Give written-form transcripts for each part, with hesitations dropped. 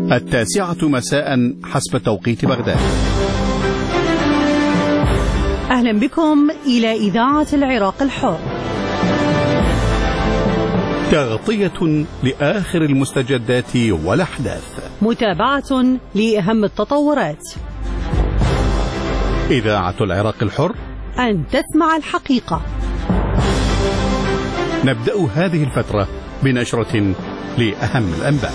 9:00 مساء حسب توقيت بغداد. أهلا بكم إلى إذاعة العراق الحر. تغطية لآخر المستجدات والأحداث، متابعة لأهم التطورات. إذاعة العراق الحر، أن تسمع الحقيقة. نبدأ هذه الفترة بنشرة لأهم الأنباء.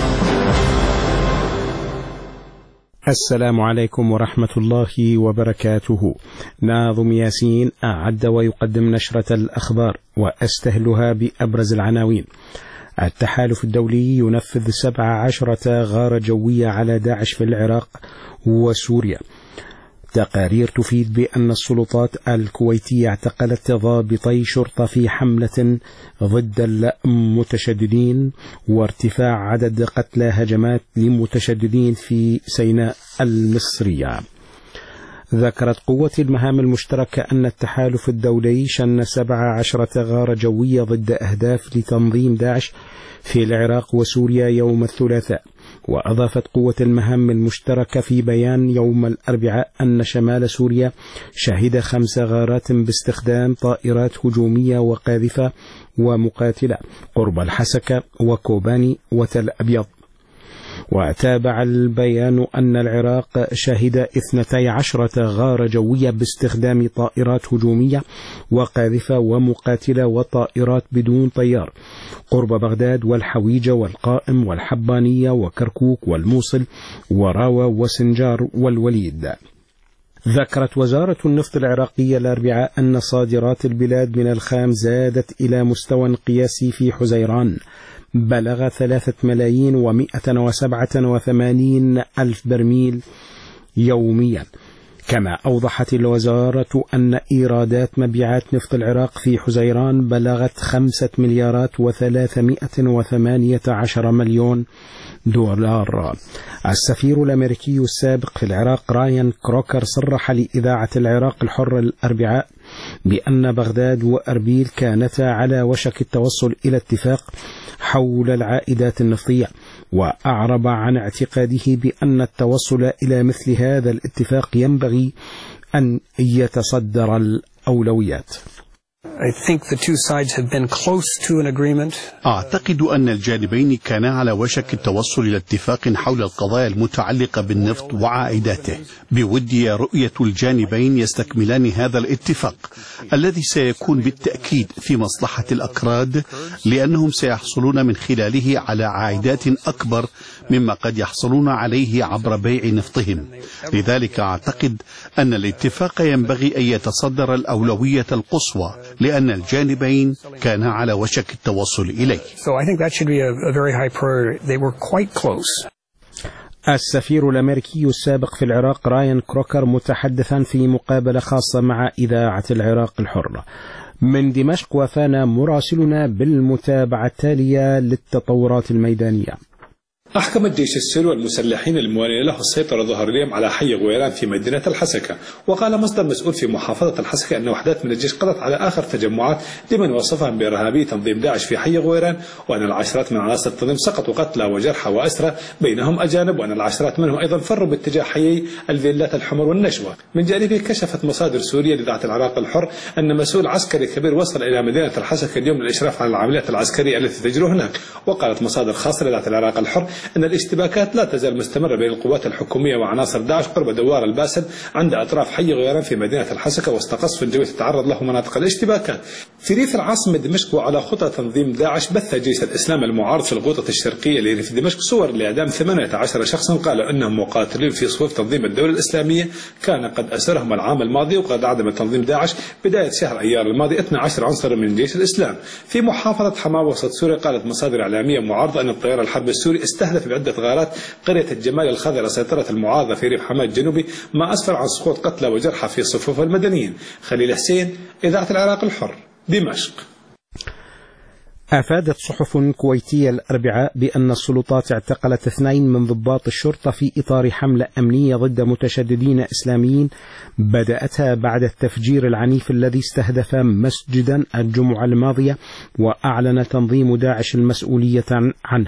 السلام عليكم ورحمة الله وبركاته. ناظم ياسين أعد ويقدم نشرة الأخبار وأستهلها بأبرز العناوين. التحالف الدولي ينفذ 17 غارة جوية على داعش في العراق وسوريا. تقارير تفيد بأن السلطات الكويتية اعتقلت ضابطي شرطة في حملة ضد المتشددين، وارتفاع عدد قتلى هجمات لمتشددين في سيناء المصرية. ذكرت قوة المهام المشتركة أن التحالف الدولي شن 17 غارة جوية ضد أهداف لتنظيم داعش في العراق وسوريا يوم الثلاثاء. وأضافت قوة المهام المشتركة في بيان يوم الأربعاء أن شمال سوريا شهد 5 غارات باستخدام طائرات هجومية وقاذفة ومقاتلة قرب الحسكة وكوباني وتل أبيض. وتابع البيان أن العراق شهد 12 غارة جوية باستخدام طائرات هجومية وقاذفة ومقاتلة وطائرات بدون طيار قرب بغداد والحويجة والقائم والحبانية وكركوك والموصل وراوة وسنجار والوليد. ذكرت وزارة النفط العراقية الأربعاء أن صادرات البلاد من الخام زادت إلى مستوى قياسي في حزيران بلغ 3,187,000 برميل يوميا. كما أوضحت الوزارة أن إيرادات مبيعات نفط العراق في حزيران بلغت 5,318 مليون دولار. السفير الأمريكي السابق في العراق رايان كروكر صرح لإذاعة العراق الحر الأربعاء بأن بغداد وأربيل كانتا على وشك التوصل إلى اتفاق حول العائدات النفطية، وأعرب عن اعتقاده بأن التوصل إلى مثل هذا الاتفاق ينبغي أن يتصدر الأولويات. أعتقد أن الجانبين كانا على وشك التوصل إلى اتفاق حول القضايا المتعلقة بالنفط وعائداته. بودي رؤية الجانبين يستكملان هذا الاتفاق الذي سيكون بالتأكيد في مصلحة الأكراد، لأنهم سيحصلون من خلاله على عائدات أكبر مما قد يحصلون عليه عبر بيع نفطهم. لذلك أعتقد أن الاتفاق ينبغي أن يتصدر الأولوية القصوى، لأن الجانبين كانا على وشك التوصل إليه. السفير الأمريكي السابق في العراق رايان كروكر متحدثا في مقابلة خاصة مع إذاعة العراق الحر. من دمشق وفانا مراسلنا بالمتابعة التالية للتطورات الميدانية. أحكم الجيش السوري والمسلحين الموالين له السيطرة ظهر اليوم على حي غويران في مدينة الحسكة. وقال مصدر مسؤول في محافظة الحسكة أن وحدات من الجيش قضت على آخر تجمعات لمن وصفهم بإرهابي تنظيم داعش في حي غويران، وأن العشرات من عناصر التنظيم سقطوا قتلى وجرحى وأسرى بينهم أجانب، وأن العشرات منهم أيضا فروا باتجاه حيي الفيلات الحمر والنشوة. من جانبه كشفت مصادر سورية لإذاعة العراق الحر أن مسؤول عسكري كبير وصل إلى مدينة الحسكة اليوم للإشراف على العمليات العسكرية التي تجري هناك. وقالت مصادر خاصة لإذاعة العراق الحر أن الاشتباكات لا تزال مستمرة بين القوات الحكومية وعناصر داعش قرب دوار الباسل عند أطراف حي غيران في مدينة الحسكة، وسط قصف جوي تتعرض له مناطق الاشتباكات. في ريف العاصمة دمشق وعلى خطى تنظيم داعش، بث جيش الإسلام المعارض في الغوطة الشرقية لريف دمشق صور لإعدام 18 شخصا قالوا أنهم مقاتلين في صفوف تنظيم الدولة الإسلامية كان قد أسرهم العام الماضي، وقد عدم تنظيم داعش بداية شهر أيار الماضي 12 عنصرا من جيش الإسلام. في محافظة حماه وسط سوريا قالت مصادر إعلامية معارضة أن الطيار الحربي السوري استهدف بعدة غارات قرية الجمال الخضراء سيطرة المعارضة في ريف حماه الجنوبي، ما أسفر عن سقوط قتلى وجرحى في صفوف المدنيين. خليل حسين، إذاعة العراق الحر، دمشق. أفادت صحف كويتية الأربعاء بأن السلطات اعتقلت 2 من ضباط الشرطة في إطار حملة أمنية ضد متشددين إسلاميين بدأتها بعد التفجير العنيف الذي استهدف مسجدا الجمعة الماضية، وأعلن تنظيم داعش المسؤولية عنه.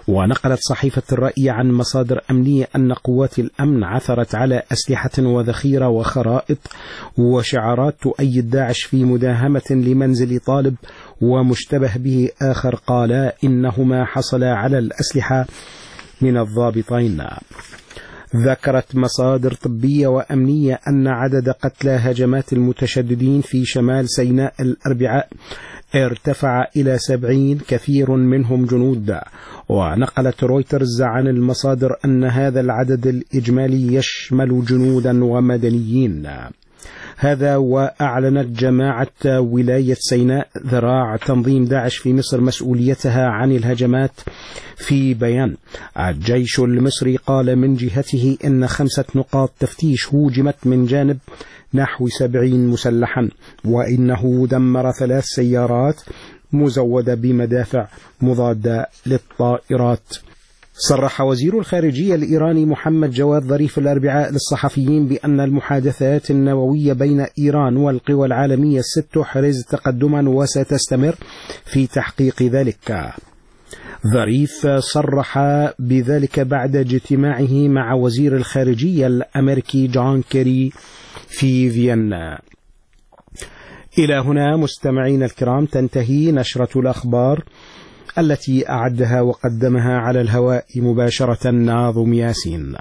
ونقلت صحيفة الرأي عن مصادر أمنية أن قوات الأمن عثرت على أسلحة وذخيرة وخرائط وشعارات تؤيد داعش في مداهمة لمنزل طالب ومشتبه به آخر قال إنهما حصلا على الأسلحة من الضابطين. ذكرت مصادر طبية وأمنية أن عدد قتلى هجمات المتشددين في شمال سيناء الأربعاء ارتفع إلى 70 كثير منهم جنود. ونقلت رويترز عن المصادر أن هذا العدد الإجمالي يشمل جنودا ومدنيين. هذا وأعلنت جماعة ولاية سيناء ذراع تنظيم داعش في مصر مسؤوليتها عن الهجمات في بيان. الجيش المصري قال من جهته إن 5 نقاط تفتيش هوجمت من جانب نحو 70 مسلحا، وإنه دمر 3 سيارات مزودة بمدافع مضادة للطائرات. صرح وزير الخارجية الإيراني محمد جواد ظريف الأربعاء للصحفيين بأن المحادثات النووية بين إيران والقوى العالمية الست تحرز تقدما وستستمر في تحقيق ذلك. ظريف صرح بذلك بعد اجتماعه مع وزير الخارجية الأمريكي جون كيري في فيينا. إلى هنا مستمعين الكرام تنتهي نشرة الأخبار التي أعدها وقدمها على الهواء مباشرة ناظم ياسين.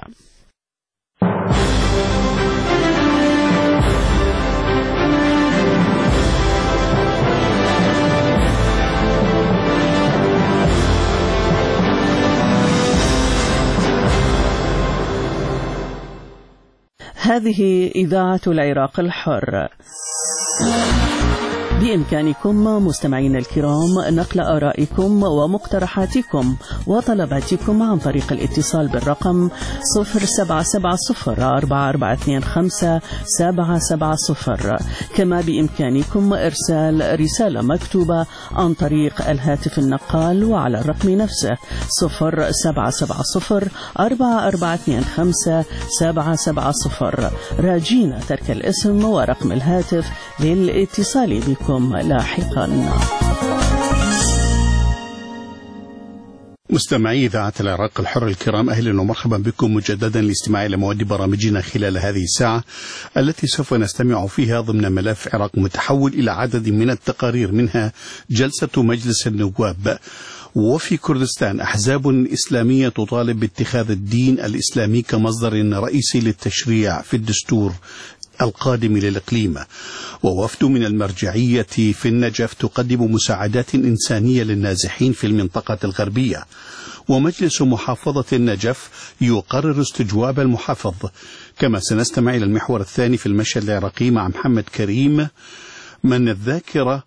هذه إذاعة العراق الحر. بإمكانكم مستمعين الكرام نقل آرائكم ومقترحاتكم وطلباتكم عن طريق الاتصال بالرقم 0770-4425-770. كما بإمكانكم إرسال رسالة مكتوبة عن طريق الهاتف النقال وعلى الرقم نفسه 0770-4425-770، راجين ترك الاسم ورقم الهاتف للاتصال بكم لاحقا. مستمعي إذاعة العراق الحر الكرام، أهلا ومرحبا بكم مجددا لاستماع إلى مواد برامجنا خلال هذه الساعة التي سوف نستمع فيها ضمن ملف عراق متحول إلى عدد من التقارير، منها جلسة مجلس النواب. وفي كردستان أحزاب إسلامية تطالب باتخاذ الدين الإسلامي كمصدر رئيسي للتشريع في الدستور القادم للإقليم. ووفد من المرجعية في النجف تقدم مساعدات إنسانية للنازحين في المنطقة الغربية. ومجلس محافظة النجف يقرر استجواب المحافظ. كما سنستمع إلى المحور الثاني في المشهد العراقي مع محمد كريم من الذاكرة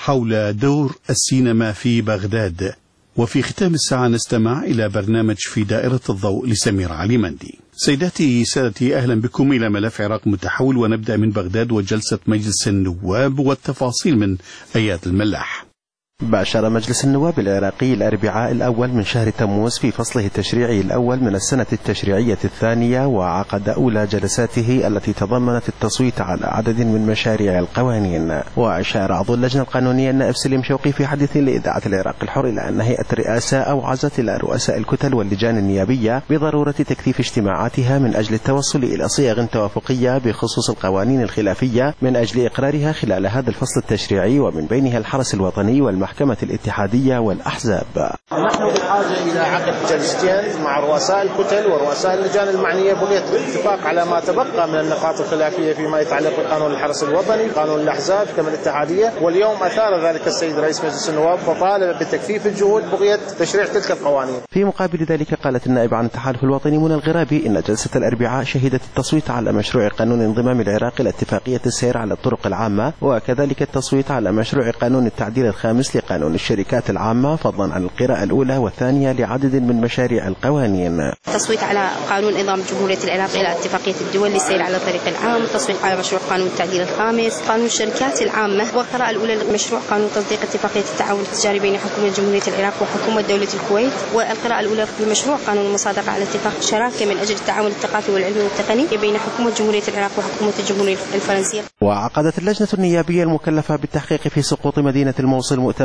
حول دور السينما في بغداد. وفي ختام الساعة نستمع إلى برنامج في دائرة الضوء لسمير علي مندي. سيداتي سادتي، أهلا بكم إلى ملف عراق متحول، ونبدأ من بغداد وجلسة مجلس النواب والتفاصيل من أياد الملاح. باشر مجلس النواب العراقي الأربعاء الأول من شهر تموز في فصله التشريعي الأول من السنة التشريعية الثانية، وعقد أولى جلساته التي تضمنت التصويت على عدد من مشاريع القوانين. وأشار عضو اللجنة القانونية النائب سليم شوقي في حديث لإذاعة العراق الحر إلى أن هيئة الرئاسة أوعزت إلى رؤساء الكتل واللجان النيابية بضرورة تكثيف اجتماعاتها من أجل التوصل إلى صيغ توافقية بخصوص القوانين الخلافية من أجل إقرارها خلال هذا الفصل التشريعي، ومن بينها الحرس الوطني والمحكمة الاتحادية والأحزاب. نحن بحاجة إلى عقد جلستين مع رؤساء الكتل ورؤساء اللجان المعنية بغية الاتفاق على ما تبقى من النقاط الخلافية فيما يتعلق بقانون الحرس الوطني، قانون الأحزاب، كما الاتحادية. واليوم أثار ذلك السيد رئيس مجلس النواب وطالب بتكثيف الجهود بغية تشريع تلك القوانين. في مقابل ذلك قالت النائب عن التحالف الوطني منى الغرابي إن جلسة الأربعاء شهدت التصويت على مشروع قانون انضمام العراق إلى اتفاقية السير على الطرق العامة، وكذلك التصويت على مشروع قانون التعديل الخامس قانون الشركات العامة، فضلا عن القراءة الأولى والثانية لعدد من مشاريع القوانين. التصويت على قانون نظام جمهورية العراق إلى اتفاقية الدول للسير على الطريق العام، التصويت على مشروع قانون التعديل الخامس، قانون الشركات العامة، والقراءة الأولى لمشروع قانون تصديق اتفاقية التعاون التجاري بين حكومة جمهورية العراق وحكومة دولة الكويت، والقراءة الأولى لمشروع قانون المصادقة على اتفاق شراكة من أجل التعاون الثقافي والعلمي والتقني بين حكومة جمهورية العراق وحكومة الجمهورية الفرنسية. وعقدت اللجنة النيابية المكلفة بالتحقيق في سقوط مدينة الموصل مؤتمر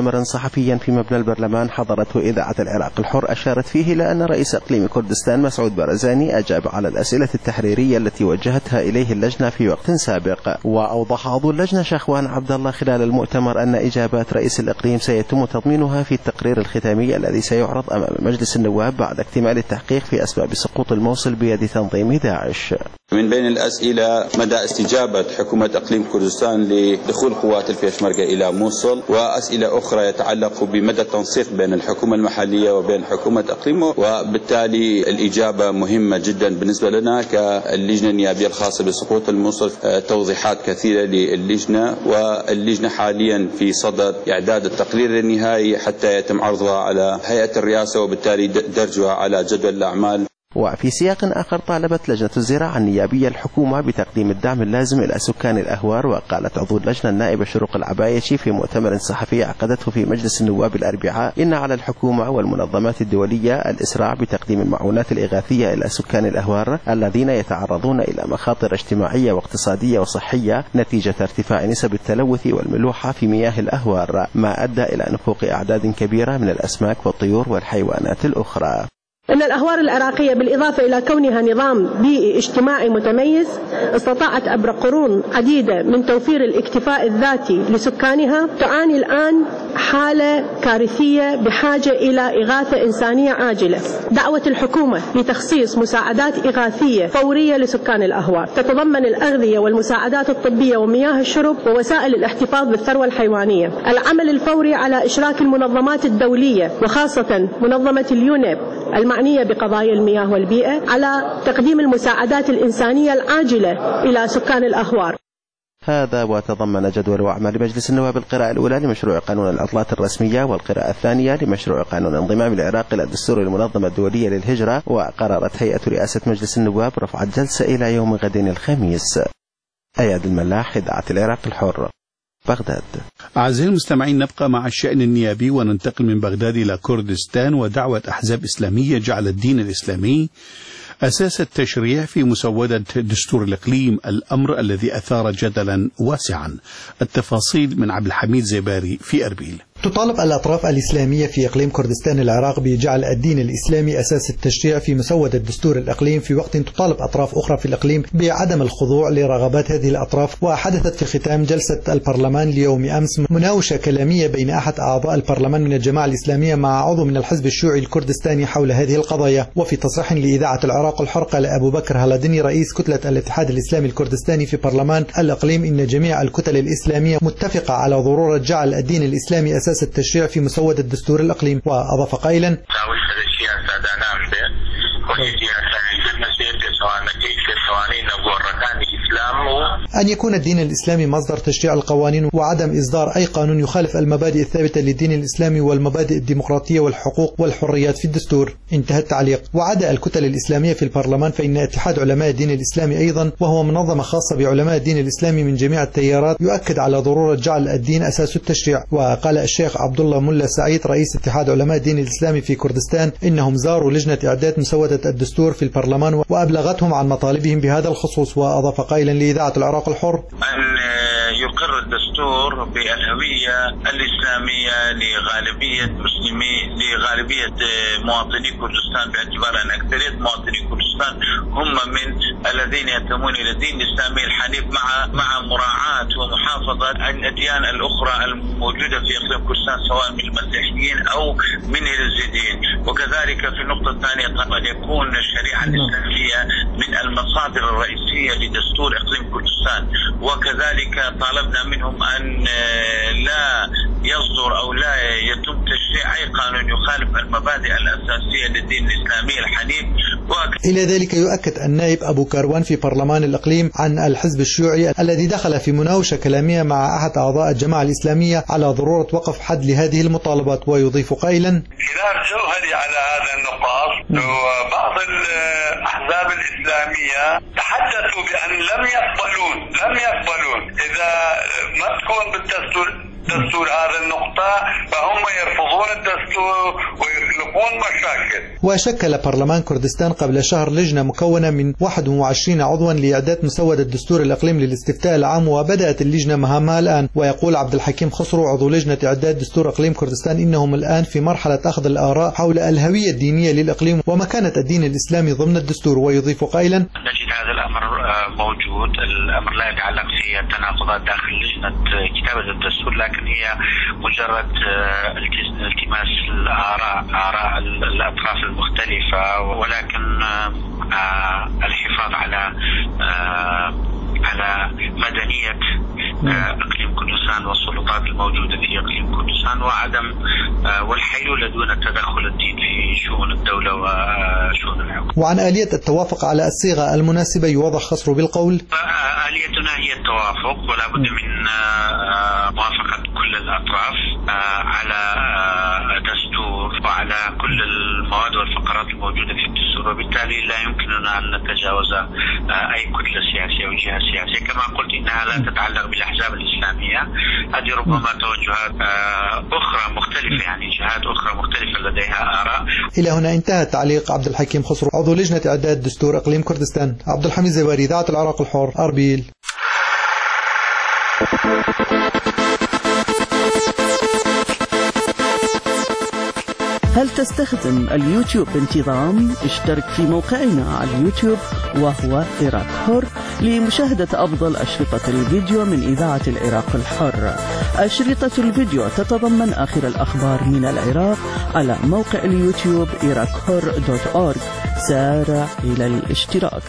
مؤتمرا صحفيا في مبنى البرلمان حضرته إذاعة العراق الحر أشارت فيه إلى أن رئيس إقليم كردستان مسعود بارزاني أجاب على الأسئلة التحريرية التي وجهتها إليه اللجنة في وقت سابق. وأوضح عضو اللجنة شخوان عبد الله خلال المؤتمر أن إجابات رئيس الإقليم سيتم تضمينها في التقرير الختامي الذي سيعرض أمام مجلس النواب بعد اكتمال التحقيق في أسباب سقوط الموصل بيد تنظيم داعش. من بين الأسئلة مدى استجابة حكومة إقليم كردستان لدخول قوات البيشمركة إلى موصل، وأسئلة أخرى يتعلق بمدى التنسيق بين الحكومة المحلية وبين حكومة إقليم، وبالتالي الإجابة مهمة جدا بالنسبة لنا كاللجنة النيابية الخاصة بسقوط الموصل. توضيحات كثيرة للجنة، واللجنة حاليا في صدد إعداد التقرير النهائي حتى يتم عرضها على هيئة الرئاسة وبالتالي درجها على جدول الأعمال. وفي سياق آخر طالبت لجنة الزراعة النيابية الحكومة بتقديم الدعم اللازم إلى سكان الأهوار. وقالت عضو اللجنة النائبة شروق العبايشي في مؤتمر صحفي عقدته في مجلس النواب الأربعاء إن على الحكومة والمنظمات الدولية الإسراع بتقديم المعونات الإغاثية إلى سكان الأهوار الذين يتعرضون إلى مخاطر اجتماعية واقتصادية وصحية نتيجة ارتفاع نسب التلوث والملوحة في مياه الأهوار، ما أدى إلى نفوق أعداد كبيرة من الأسماك والطيور والحيوانات الأخرى. إن الأهوار العراقية بالإضافة إلى كونها نظام بيئي اجتماعي متميز استطاعت عبر قرون عديدة من توفير الاكتفاء الذاتي لسكانها، تعاني الآن حالة كارثية بحاجة إلى إغاثة إنسانية عاجلة. دعوة الحكومة لتخصيص مساعدات إغاثية فورية لسكان الأهوار تتضمن الأغذية والمساعدات الطبية ومياه الشرب ووسائل الاحتفاظ بالثروة الحيوانية. العمل الفوري على إشراك المنظمات الدولية وخاصة منظمة اليونيب المعنية بقضايا المياه والبيئة على تقديم المساعدات الإنسانية العاجلة إلى سكان الأهوار. هذا وتضمن جدول أعمال مجلس النواب القراءة الأولى لمشروع قانون العطلات الرسمية، والقراءة الثانية لمشروع قانون انضمام العراق إلى الدستور المنظمة الدولية للهجرة. وقررت هيئة رئاسة مجلس النواب رفع الجلسة إلى يوم غد الخميس. أياد الملاح، إذاعة العراق الحر، بغداد. أعزائي المستمعين، نبقى مع الشأن النيابي وننتقل من بغداد إلى كردستان. ودعوة أحزاب إسلامية جعل الدين الإسلامي أساس التشريع في مسودة دستور الإقليم، الأمر الذي أثار جدلا واسعا. التفاصيل من عبد الحميد زيباري في أربيل. تطالب الأطراف الإسلامية في إقليم كردستان العراق بجعل الدين الإسلامي أساس التشريع في مسودة دستور الإقليم، في وقت تطالب أطراف أخرى في الإقليم بعدم الخضوع لرغبات هذه الأطراف. وحدثت في ختام جلسة البرلمان ليوم أمس مناوشة كلامية بين أحد أعضاء البرلمان من الجماعة الإسلامية مع عضو من الحزب الشيوعي الكردستاني حول هذه القضايا. وفي تصريح لإذاعة العراق الحر قال أبو بكر هلادني رئيس كتلة الاتحاد الإسلامي الكردستاني في برلمان الإقليم إن جميع الكتل الإسلامية متفقة على ضرورة جعل الدين الإسلامي أساس التشريع في مسودة دستور الإقليم. وأضاف قائلا: أن يكون الدين الإسلامي مصدر تشريع القوانين وعدم إصدار أي قانون يخالف المبادئ الثابتة للدين الإسلامي والمبادئ الديمقراطية والحقوق والحريات في الدستور. انتهى التعليق. وعدا الكتل الإسلامية في البرلمان فإن اتحاد علماء الدين الإسلامي أيضا، وهو منظمة خاصة بعلماء الدين الإسلامي من جميع التيارات، يؤكد على ضرورة جعل الدين أساس التشريع. وقال الشيخ عبد الله ملا سعيد رئيس اتحاد علماء الدين الإسلامي في كردستان إنهم زاروا لجنة إعداد مسودة الدستور في البرلمان وأبلغتهم عن مطالبهم بهذا الخصوص. وأضاف قائلا لإذاعة العراق الحر: أن يقر الدستور بالهوية الإسلامية لغالبية مواطني كردستان، باعتبار أن أكثرية مواطني كردستان هم من الذين ينتمون إلى الدين الإسلامي الحنيف مع مراعاة ومحافظة الأديان الأخرى الموجودة في إقليم كردستان سواء من المسيحيين أو من اليزيديين. وكذلك في النقطة الثانية أن يكون الشريعة الإسلامية من المصادر الرئيسية لدستور إقليم كردستان. وكذلك طالبنا منهم أن لا يصدر أو لا يتم تشريع أي قانون يخالف المبادئ الأساسية للدين الإسلامي الحنيف. إلى ذلك يؤكد النائب أبو كاروان في برلمان الإقليم عن الحزب الشيوعي الذي دخل في مناوشة كلامية مع أحد أعضاء الجماعة الإسلامية على ضرورة وقف حد لهذه المطالبات. ويضيف قائلا: خلاف جوهري على هذا النقاط، وبعض الأحزاب الإسلامية تحدثوا بأن لم يقبلون إذا ما تكون بالدستور الدستور هذه النقطة فهم يرفضون الدستور ويخلقون مشاكل. وشكل برلمان كردستان قبل شهر لجنة مكونة من 21 عضوا لإعداد مسودة دستور الإقليم للاستفتاء العام، وبدأت اللجنة مهامها الآن. ويقول عبد الحكيم خسرو عضو لجنة إعداد دستور إقليم كردستان إنهم الآن في مرحلة أخذ الآراء حول الهوية الدينية للإقليم ومكانة الدين الإسلامي ضمن الدستور. ويضيف قائلا: نجد هذا الأمر موجود، الأمر لا يتعلق في التناقضات داخل لجنة كتابة الدستور، لكن هي مجرد التماس آراء الأطراف المختلفة، ولكن الحفاظ على مدنية إقليم كردستان والسلطات الموجودة في إقليم كردستان، وعدم والحيلولة دون التدخل الدين في شؤون الدولة وشؤون الحكومة. وعن آلية التوافق على الصيغة المناسبة يوضح خسرو بالقول: آليتنا هي التوافق، ولا بد من موافقة كل الأطراف على دستور وعلى كل المواد والفقرات الموجودة في الدستور، وبالتالي لا يمكننا أن نتجاوز أي كتلة سياسية أو جهة سياسية. كما قلت إنها لا تتعلق بالأحزاب الإسلامية، هذه ربما توجهات أخرى مختلفة، يعني جهات أخرى مختلفة لديها آراء. إلى هنا انتهى تعليق عبد الحكيم خسرو عضو لجنة إعداد دستور إقليم كردستان. عبد الحميد زواري، إذاعة العراق الحر، أربيل. هل تستخدم اليوتيوب بانتظام؟ اشترك في موقعنا على اليوتيوب وهو عراق حر لمشاهدة أفضل أشرطة الفيديو من إذاعة العراق الحر. أشرطة الفيديو تتضمن آخر الأخبار من العراق على موقع اليوتيوب iraqhur.org. سارع إلى الاشتراك.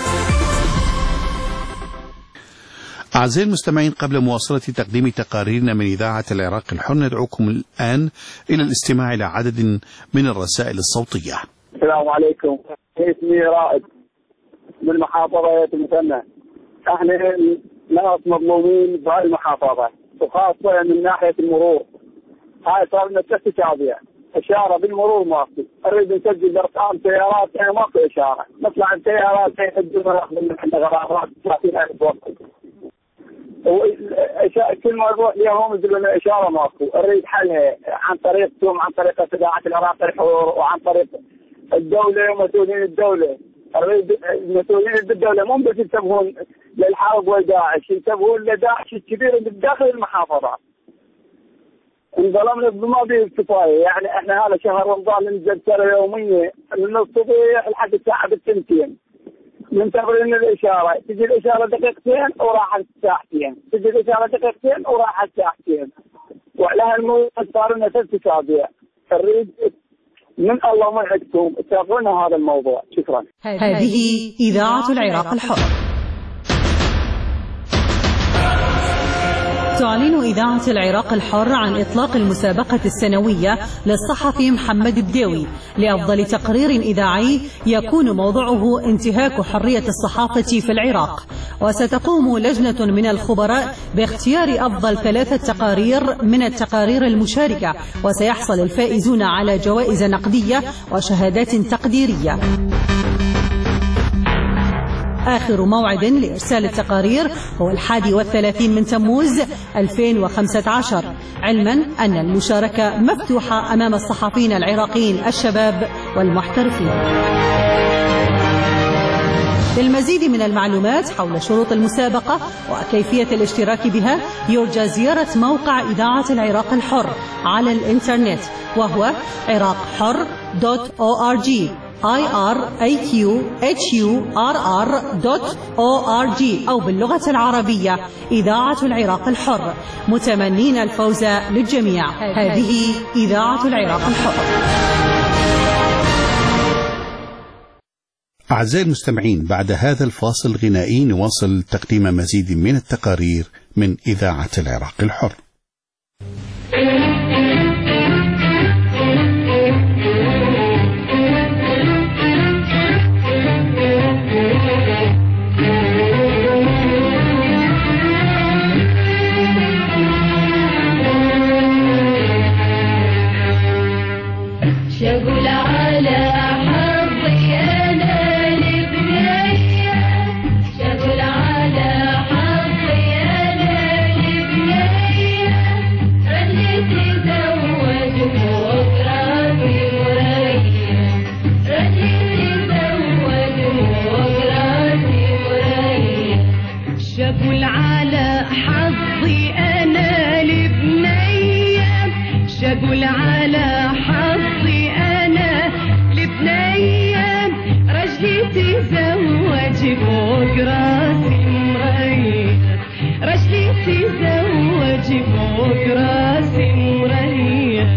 أعزائي المستمعين، قبل مواصلة تقديم تقاريرنا من إذاعة العراق الحر ندعوكم الآن إلى الاستماع إلى عدد من الرسائل الصوتية. السلام عليكم، اسمي رائد من محافظة المثنى. احنا ناس مظلومين بهاي المحافظة، وخاصة من ناحية المرور. هاي صار لنا 3 أسابيع إشارة بالمرور ماكو، أريد نسجل أرقام سيارات ماكو إشارة، نطلع السيارات يحجزون ناخذ من عندنا غرامات 30,000 وقت. كل ما نروح لهم يقولون لنا إشارة ماكو، أريد حلها عن طريق توم، عن طريق إذاعة العراق الحر، وعن طريق الدولة ومسؤولين الدولة. أريد المسؤولين بالدولة مو بس ينتبهون للحرب وداعش، ينتبهون لداعش الكبير اللي بداخل المحافظات. انظلمنا بما به الكفاية، يعني احنا هذا شهر رمضان ننزل سنة يومية من الصبح لحد الساعة 2 منتظرين الإشارة، تجي الإشارة دقيقتين وراحت ساعتين، تجي الإشارة دقيقتين وراحت ساعتين، وعلى هالموضوع صار لنا 3 أسابيع. نريد من الله ما يعدكم تابعونا هذا الموضوع. شكرا. هذه إذاعة العراق الحر. تعلن إذاعة العراق الحر عن إطلاق المسابقة السنوية للصحفي محمد الديوي لأفضل تقرير إذاعي يكون موضوعه انتهاك حرية الصحافة في العراق. وستقوم لجنة من الخبراء باختيار أفضل 3 تقارير من التقارير المشاركة، وسيحصل الفائزون على جوائز نقدية وشهادات تقديرية. آخر موعد لإرسال التقارير هو 31 من تموز 2015، علما أن المشاركة مفتوحة أمام الصحفيين العراقيين الشباب والمحترفين. للمزيد من المعلومات حول شروط المسابقة وكيفية الاشتراك بها يرجى زيارة موقع إذاعة العراق الحر على الإنترنت، وهو iraqhur.org iraqhur.org أو باللغة العربية إذاعة العراق الحر، متمنين الفوز للجميع. هذه إذاعة العراق الحر. أعزائي المستمعين، بعد هذا الفاصل الغنائي نواصل تقديم مزيد من التقارير من إذاعة العراق الحر. شغل على حظي أنا لبنية تزوج فوق راسي مريح، رجلي تزوج فوق راسي مريح.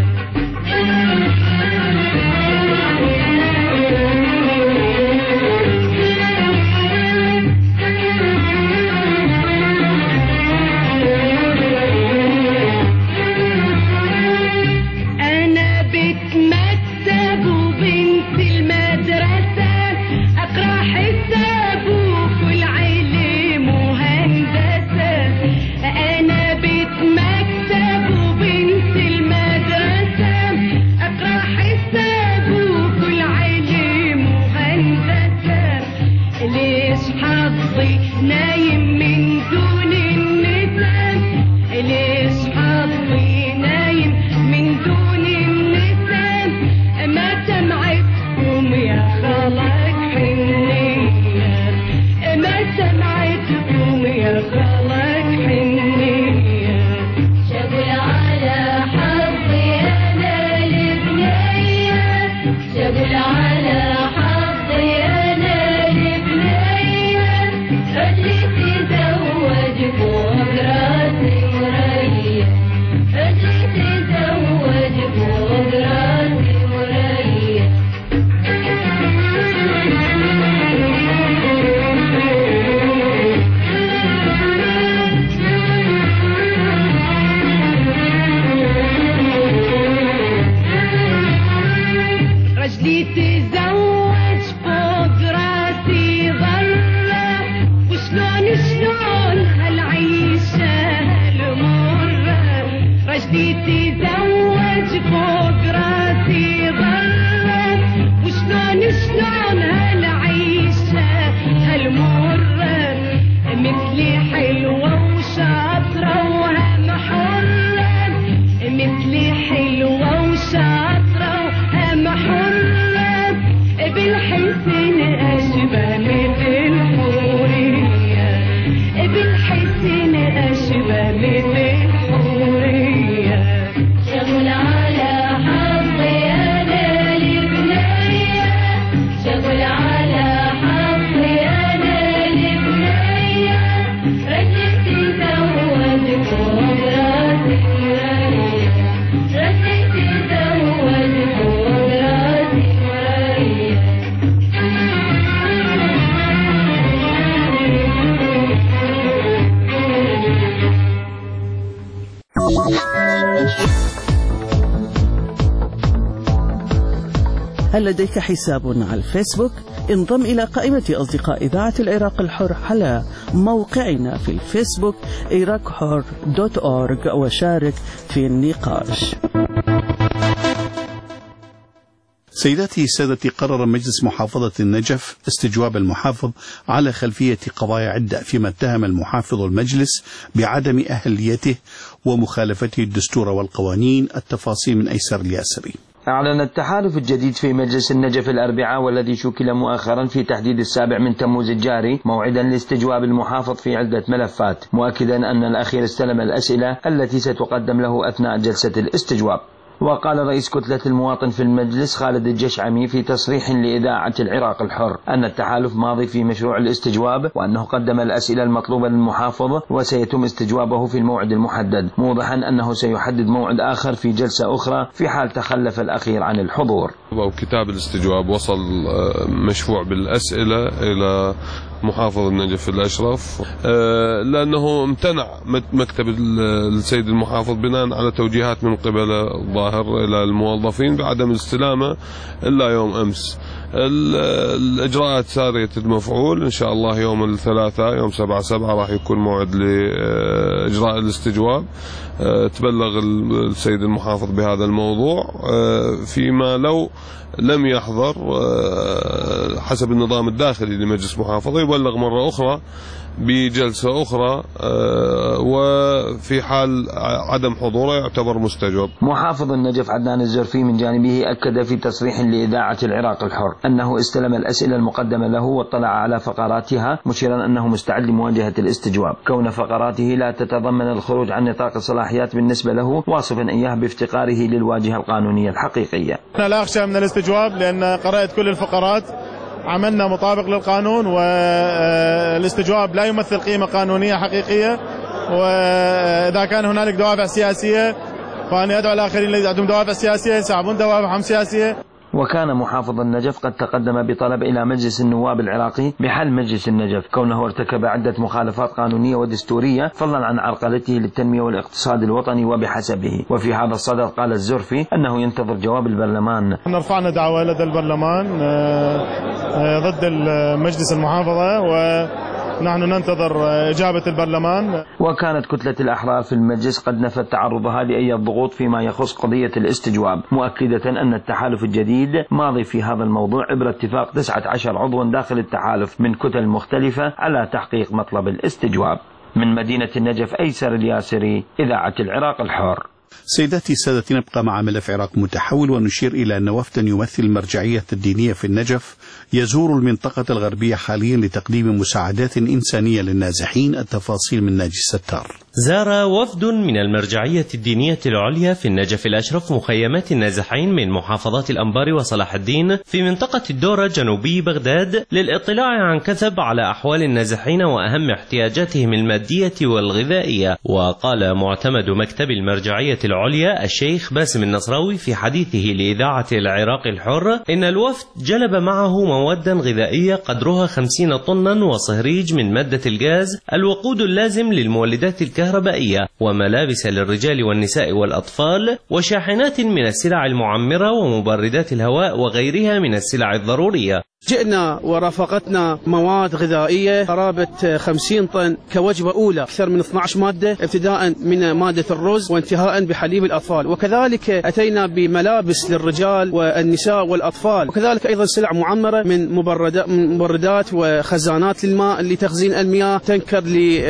هل لديك حساب على الفيسبوك؟ انضم إلى قائمة أصدقاء إذاعة العراق الحر على موقعنا في الفيسبوك iraqhor.org وشارك في النقاش. سيداتي سادتي، قرر مجلس محافظة النجف استجواب المحافظ على خلفية قضايا عدة، فيما اتهم المحافظ المجلس بعدم أهليته ومخالفته الدستور والقوانين. التفاصيل من أيسر الياسري. أعلن التحالف الجديد في مجلس النجف الأربعاء والذي شكل مؤخرا في تحديد 7 تموز الجاري موعدا لاستجواب المحافظ في عدة ملفات، مؤكدا أن الأخير استلم الأسئلة التي ستقدم له أثناء جلسة الاستجواب. وقال رئيس كتلة المواطن في المجلس خالد الجشعمي في تصريح لإذاعة العراق الحر أن التحالف ماضي في مشروع الاستجواب، وأنه قدم الأسئلة المطلوبة للمحافظ وسيتم استجوابه في الموعد المحدد، موضحا أنه سيحدد موعد آخر في جلسة أخرى في حال تخلف الأخير عن الحضور. وكتاب الاستجواب وصل مشفوع بالأسئلة إلى محافظ النجف الأشرف، لأنه امتنع مكتب السيد المحافظ بناء على توجيهات من قبل الظاهر إلى الموظفين بعدم استلامه إلا يوم أمس. الإجراءات سارية المفعول، إن شاء الله يوم الثلاثاء يوم 7/7 راح يكون موعد لإجراء الاستجواب. تبلغ السيد المحافظ بهذا الموضوع، فيما لو لم يحضر حسب النظام الداخلي لمجلس محافظة يبلغ مرة أخرى بجلسة أخرى، وفي حال عدم حضوره يعتبر مستجوب. محافظ النجف عدنان الزرفي من جانبه أكد في تصريح لإذاعة العراق الحر أنه استلم الأسئلة المقدمة له واطلع على فقراتها، مشيرا أنه مستعد لمواجهة الاستجواب كون فقراته لا تتضمن الخروج عن نطاق الصلاحيات بالنسبة له، واصفا إياه بافتقاره للواجهة القانونية الحقيقية. أنا لا أخشى من الاستجواب لأن قرأت كل الفقرات عملنا مطابق للقانون، والاستجواب لا يمثل قيمة قانونية حقيقية، وإذا كان هنالك دوافع سياسية فأنا أدعو الآخرين الذين عندهم دوافع سياسية يسحبون دوافعهم سياسية. وكان محافظ النجف قد تقدم بطلب إلى مجلس النواب العراقي بحل مجلس النجف كونه ارتكب عدة مخالفات قانونية ودستورية فضلا عن عرقلته للتنمية والاقتصاد الوطني وبحسبه. وفي هذا الصدد قال الزرفي أنه ينتظر جواب البرلمان. رفعنا دعوة لدى البرلمان ضد مجلس المحافظة ونحن ننتظر إجابة البرلمان. وكانت كتلة الأحرار في المجلس قد نفت تعرضها لأي ضغوط فيما يخص قضية الاستجواب، مؤكدة أن التحالف الجديد ماضي في هذا الموضوع عبر اتفاق 19 عضوا داخل التحالف من كتل مختلفة على تحقيق مطلب الاستجواب. من مدينة النجف أيسر الياسري، إذاعة العراق الحر. سيداتي سادتي، نبقى مع ملف عراق متحول ونشير إلى أن وفدا يمثل المرجعية الدينية في النجف يزور المنطقة الغربية حاليا لتقديم مساعدات إنسانية للنازحين. التفاصيل من ناجي ستار. زار وفد من المرجعية الدينية العليا في النجف الأشرف مخيمات النازحين من محافظات الأنبار وصلاح الدين في منطقة الدورة جنوبي بغداد للإطلاع عن كثب على أحوال النازحين وأهم احتياجاتهم المادية والغذائية. وقال معتمد مكتب المرجعية العليا الشيخ باسم النصراوي في حديثه لإذاعة العراق الحر إن الوفد جلب معه مواد غذائية قدرها 50 طنا وصهريج من مادة الغاز، الوقود اللازم للمولدات الكهربائية، وملابس للرجال والنساء والأطفال، وشاحنات من السلع المعمرة ومبردات الهواء وغيرها من السلع الضرورية. جئنا ورافقتنا مواد غذائية قرابة 50 طن كوجبة أولى، أكثر من 12 مادة ابتداء من مادة الرز وانتهاء بحليب الأطفال، وكذلك أتينا بملابس للرجال والنساء والأطفال، وكذلك أيضا سلع معمرة من مبردات وخزانات للماء لتخزين المياه، تنكر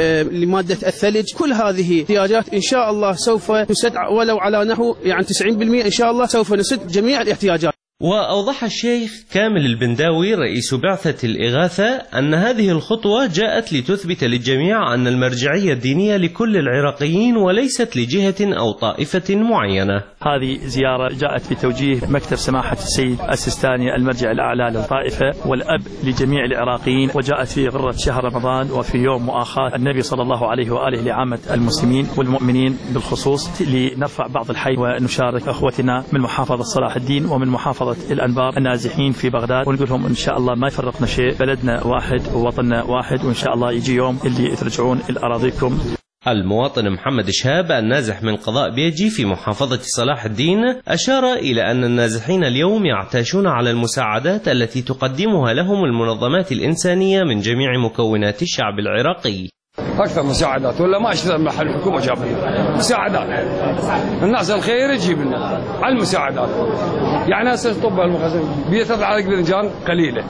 لمادة الثلج. كل هذه احتياجات إن شاء الله سوف نسد ولو على نحو 90% إن شاء الله سوف نسد جميع الاحتياجات. وأوضح الشيخ كامل البنداوي رئيس بعثة الإغاثة أن هذه الخطوة جاءت لتثبت للجميع أن المرجعية الدينية لكل العراقيين وليست لجهة أو طائفة معينة. هذه زيارة جاءت بتوجيه مكتب سماحة السيد السيستاني المرجع الأعلى للطائفة والأب لجميع العراقيين، وجاءت في غرة شهر رمضان وفي يوم مؤاخاة النبي صلى الله عليه وآله لعامة المسلمين والمؤمنين بالخصوص، لنرفع بعض الحي ونشارك أخوتنا من محافظة صلاح الدين ومن محافظة الأنبار النازحين في بغداد، ونقول لهم إن شاء الله ما يفرقنا شيء، بلدنا واحد ووطننا واحد، وإن شاء الله يجي يوم اللي ترجعون إلى أراضيكم. المواطن محمد شهاب النازح من قضاء بيجي في محافظة صلاح الدين أشار إلى أن النازحين اليوم يعتاشون على المساعدات التي تقدمها لهم المنظمات الإنسانية من جميع مكونات الشعب العراقي. أكثر مساعدات ولا ما أشتغل محل الحكومة جاب لنا مساعدات، الناس الخير يجيب لنا على المساعدات. يعني هسه طب المخزن بيتطلع على البرنجان قليلة،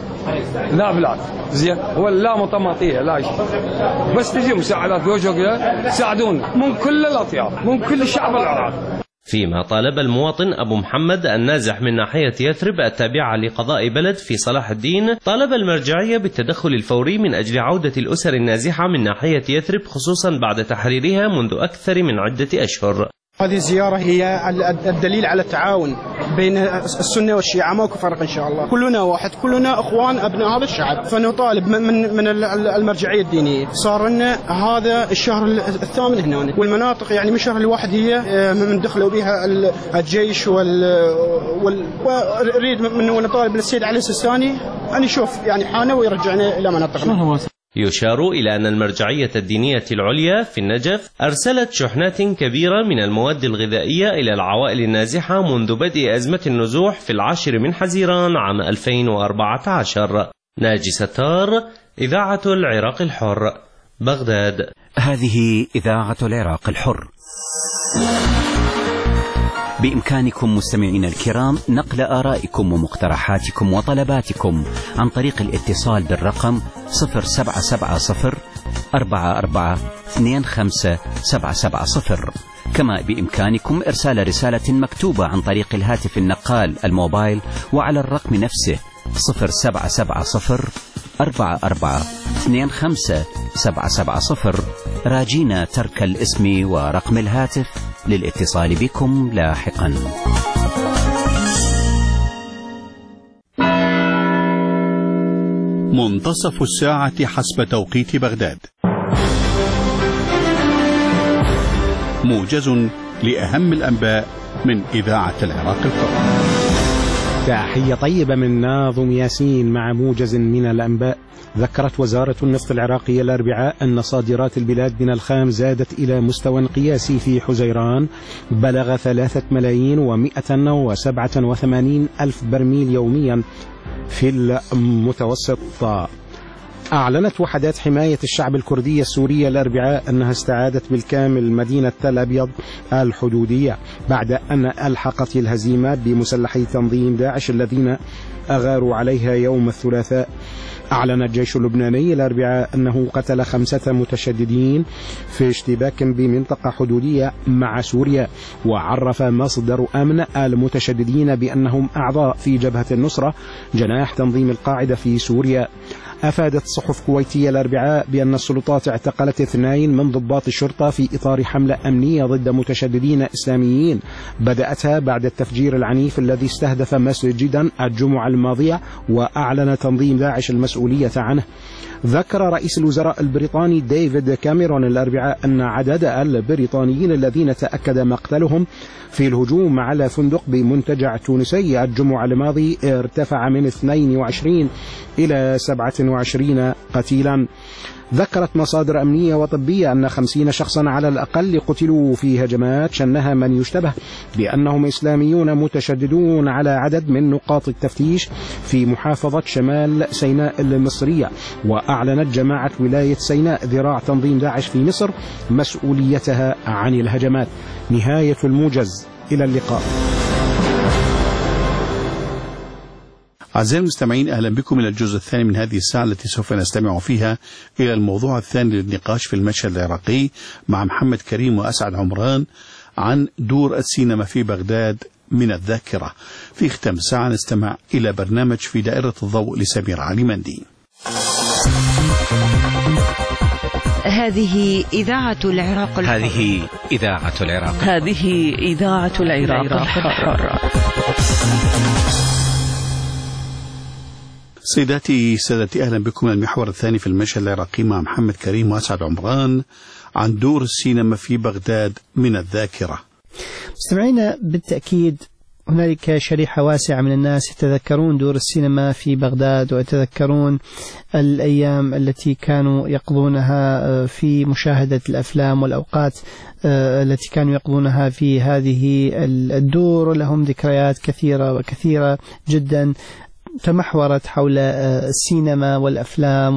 لا بلاد زين ولا مطماطية لا شيء، بس تجي مساعدات بوجهك ساعدونا من كل الأطياف من كل الشعب العراقي. فيما طالب المواطن أبو محمد النازح من ناحية يثرب التابعة لقضاء بلد في صلاح الدين، طالب المرجعية بالتدخل الفوري من أجل عودة الأسر النازحة من ناحية يثرب خصوصا بعد تحريرها منذ أكثر من عدة أشهر. هذه الزيارة هي الدليل على التعاون بين السنة والشيعة، ماكو فرق إن شاء الله، كلنا واحد، كلنا أخوان أبناء هذا الشعب. فنطالب من المرجعية الدينية. صار لنا هذا الشهر الثامن هنا، والمناطق يعني من الشهر الواحد هي من دخلوا بها الجيش ونريد ونطالب من السيد علي السيستاني أن يشوف يعني حانه ويرجعنا إلى مناطقنا. يشار إلى أن المرجعية الدينية العليا في النجف أرسلت شحنات كبيرة من المواد الغذائية إلى العوائل النازحة منذ بدء أزمة النزوح في 10 من حزيران عام 2014. ناجي ستار، إذاعة العراق الحر، بغداد. هذه إذاعة العراق الحر. بإمكانكم مستمعين الكرام نقل آرائكم ومقترحاتكم وطلباتكم عن طريق الاتصال بالرقم 0770 44 25 770. كما بإمكانكم إرسال رسالة مكتوبة عن طريق الهاتف النقال الموبايل وعلى الرقم نفسه 0770 44 25 770 راجين ترك الاسم ورقم الهاتف للاتصال بكم لاحقا. منتصف الساعة حسب توقيت بغداد. موجز لأهم الأنباء من إذاعة العراق الحر. تحية طيبة من ناظم ياسين مع موجز من الأنباء. ذكرت وزارة النفط العراقية الأربعاء أن صادرات البلاد من الخام زادت إلى مستوى قياسي في حزيران بلغ 3,187,000 برميل يوميا في المتوسط. أعلنت وحدات حماية الشعب الكردية السورية الأربعاء أنها استعادت بالكامل مدينة تل أبيض الحدودية بعد أن ألحقت الهزيمة بمسلحي تنظيم داعش الذين أغاروا عليها يوم الثلاثاء. أعلن الجيش اللبناني الأربعاء أنه قتل 5 متشددين في اشتباك بمنطقة حدودية مع سوريا، وعرف مصدر أمن المتشددين بأنهم أعضاء في جبهة النصرة جناح تنظيم القاعدة في سوريا. أفادت صحف كويتية الأربعاء بأن السلطات اعتقلت 2 من ضباط الشرطة في إطار حملة أمنية ضد متشددين إسلاميين بدأتها بعد التفجير العنيف الذي استهدف مسجدا الجمعة الماضية، وأعلن تنظيم داعش المسؤولية عنه. ذكر رئيس الوزراء البريطاني ديفيد كاميرون الأربعاء أن عدد البريطانيين الذين تأكد مقتلهم في الهجوم على فندق بمنتجع تونسي الجمعة الماضي ارتفع من 22 إلى 27 قتيلا. ذكرت مصادر أمنية وطبية أن 50 شخصا على الأقل قتلوا في هجمات شنها من يشتبه بأنهم إسلاميون متشددون على عدد من نقاط التفتيش في محافظة شمال سيناء المصرية. وأعلنت جماعة ولاية سيناء ذراع تنظيم داعش في مصر مسؤوليتها عن الهجمات. نهاية الموجز، إلى اللقاء. أعزائي المستمعين، أهلا بكم إلى الجزء الثاني من هذه الساعة التي سوف نستمع فيها إلى الموضوع الثاني للنقاش في المشهد العراقي مع محمد كريم وأسعد عمران عن دور السينما في بغداد من الذاكرة. في ختام الساعة نستمع إلى برنامج في دائرة الضوء لسمير علي مندي. هذه إذاعة العراق الحر. هذه إذاعة العراق. هذه إذاعة العراق الحر. سيداتي سادتي، أهلا بكم المحور الثاني في المشهد العراقي مع محمد كريم وأسعد عمران عن دور السينما في بغداد من الذاكرة. مستمعينا، بالتأكيد هنالك شريحة واسعة من الناس يتذكرون دور السينما في بغداد ويتذكرون الأيام التي كانوا يقضونها في مشاهدة الأفلام والأوقات التي كانوا يقضونها في هذه الدور. لهم ذكريات كثيرة جدا تمحورت حول السينما والأفلام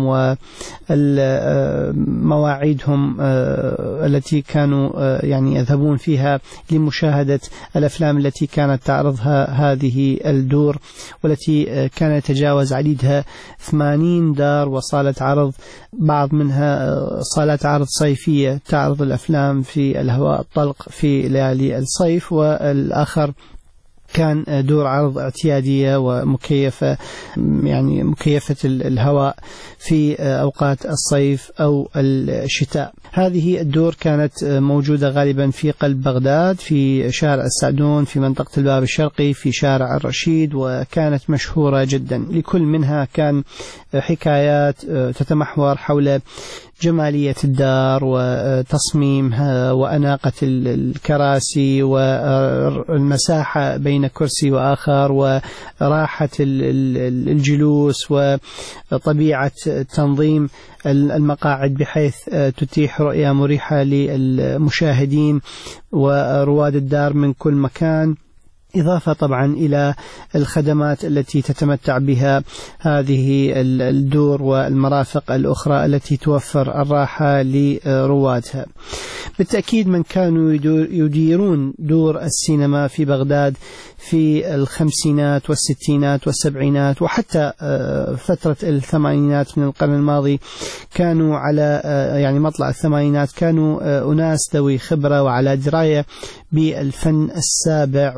ومواعيدهم التي كانوا يعني يذهبون فيها لمشاهدة الأفلام التي كانت تعرضها هذه الدور، والتي كان يتجاوز عديدها 80 دار وصالة عرض، بعض منها صالات عرض صيفية تعرض الأفلام في الهواء الطلق في ليالي الصيف، والآخر كان دور عرض اعتيادية ومكيفة، يعني مكيفة الهواء في أوقات الصيف أو الشتاء. هذه الدور كانت موجودة غالبا في قلب بغداد، في شارع السعدون، في منطقة الباب الشرقي، في شارع الرشيد، وكانت مشهورة جدا. لكل منها كان حكايات تتمحور حول جمالية الدار وتصميمها وأناقة الكراسي والمساحة بين كرسي وآخر وراحة الجلوس وطبيعة تنظيم المقاعد بحيث تتيح رؤية مريحة للمشاهدين ورواد الدار من كل مكان، إضافة طبعا إلى الخدمات التي تتمتع بها هذه الدور والمرافق الأخرى التي توفر الراحة لروادها. بالتأكيد من كانوا يديرون دور السينما في بغداد في الخمسينات والستينات والسبعينات وحتى فترة الثمانينات من القرن الماضي كانوا على يعني مطلع الثمانينات كانوا أناس ذوي خبرة وعلى دراية بالفن السابع و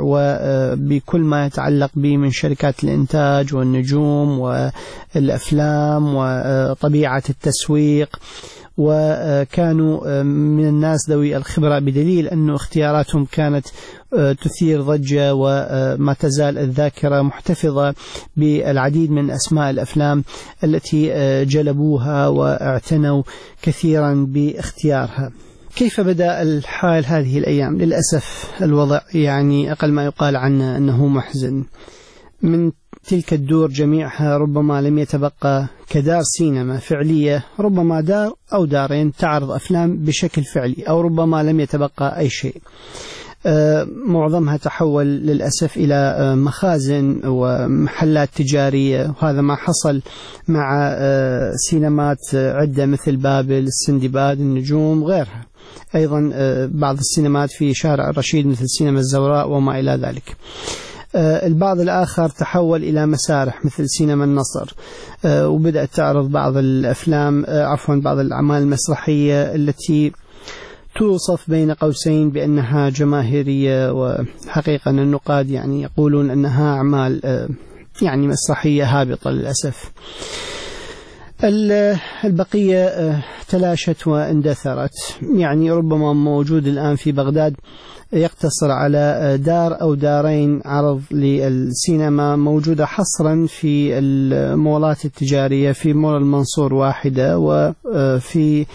بكل ما يتعلق به من شركات الإنتاج والنجوم والأفلام وطبيعة التسويق، وكانوا من الناس ذوي الخبرة، بدليل أن اختياراتهم كانت تثير ضجة، وما تزال الذاكرة محتفظة بالعديد من أسماء الأفلام التي جلبوها واعتنوا كثيرا باختيارها. كيف بدأ الحال هذه الأيام؟ للأسف الوضع يعني أقل ما يقال عنه أنه محزن. من تلك الدور جميعها ربما لم يتبقى كدار سينما فعلية، ربما دار أو دارين تعرض أفلام بشكل فعلي، أو ربما لم يتبقى أي شيء. معظمها تحول للأسف إلى مخازن ومحلات تجارية، وهذا ما حصل مع سينمات عدة مثل بابل، السندباد، النجوم، غيرها. أيضا بعض السينمات في شارع الرشيد مثل سينما الزوراء وما إلى ذلك. البعض الآخر تحول إلى مسارح مثل سينما النصر، وبدأت تعرض بعض الأفلام بعض الأعمال المسرحية التي توصف بين قوسين بأنها جماهيرية، وحقيقة النقاد يعني يقولون أنها أعمال يعني مسرحية هابطة للأسف. البقية تلاشت واندثرت. يعني ربما موجود الآن في بغداد يقتصر على دار أو دارين عرض للسينما موجودة حصرا في المولات التجارية، في مول المنصور واحدة، وفي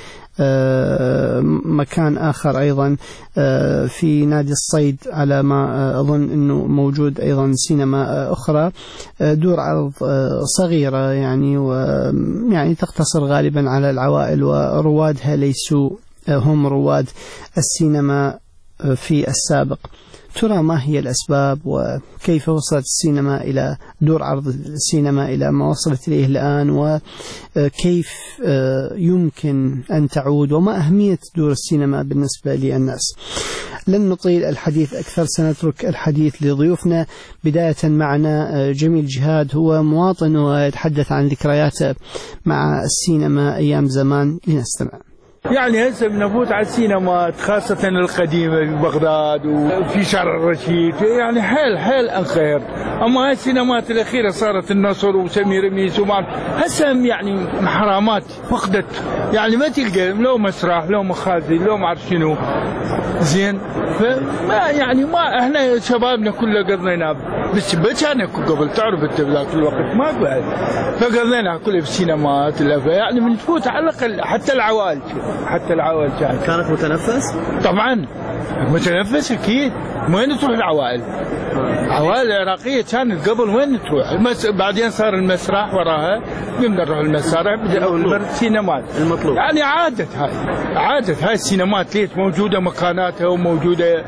مكان آخر أيضا في نادي الصيد على ما أظن أنه موجود أيضا سينما أخرى، دور عرض صغيرة يعني تقتصر غالبا على العوائل، وروادها ليسوا هم رواد السينما في السابق. ترى ما هي الأسباب، وكيف وصلت السينما إلى دور عرض السينما إلى ما وصلت إليه الآن، وكيف يمكن أن تعود، وما أهمية دور السينما بالنسبة للناس؟ لن نطيل الحديث أكثر، سنترك الحديث لضيوفنا. بداية معنا جميل جهاد، هو مواطن ويتحدث عن ذكرياته مع السينما أيام زمان. لنستمع. يعني هسه بنفوت على السينمات خاصة القديمة في بغداد وفي شارع الرشيد، يعني حيل انخير. اما هاي السينمات الأخيرة صارت النصر وسمير ميس وما هسه يعني حرامات فقدت، يعني ما تلقى لو مسرح لو مخازن لو ما اعرف شنو زين. فما يعني ما احنا شبابنا كله قضينا بس كان قبل، تعرف انت بذاك الوقت ما بعد، فقضينا كله بالسينمات. يعني بنفوت على الأقل حتى العوائل كانت متنفس؟ طبعا متنفس اكيد. وين تروح العوائل؟ العوائل العراقيه كانت قبل وين تروح؟ بعدين صار المسرح وراها، قمنا نروح المسارح او السينمات. المطلوب يعني عادت هاي السينمات ليش موجوده مكاناتها وموجوده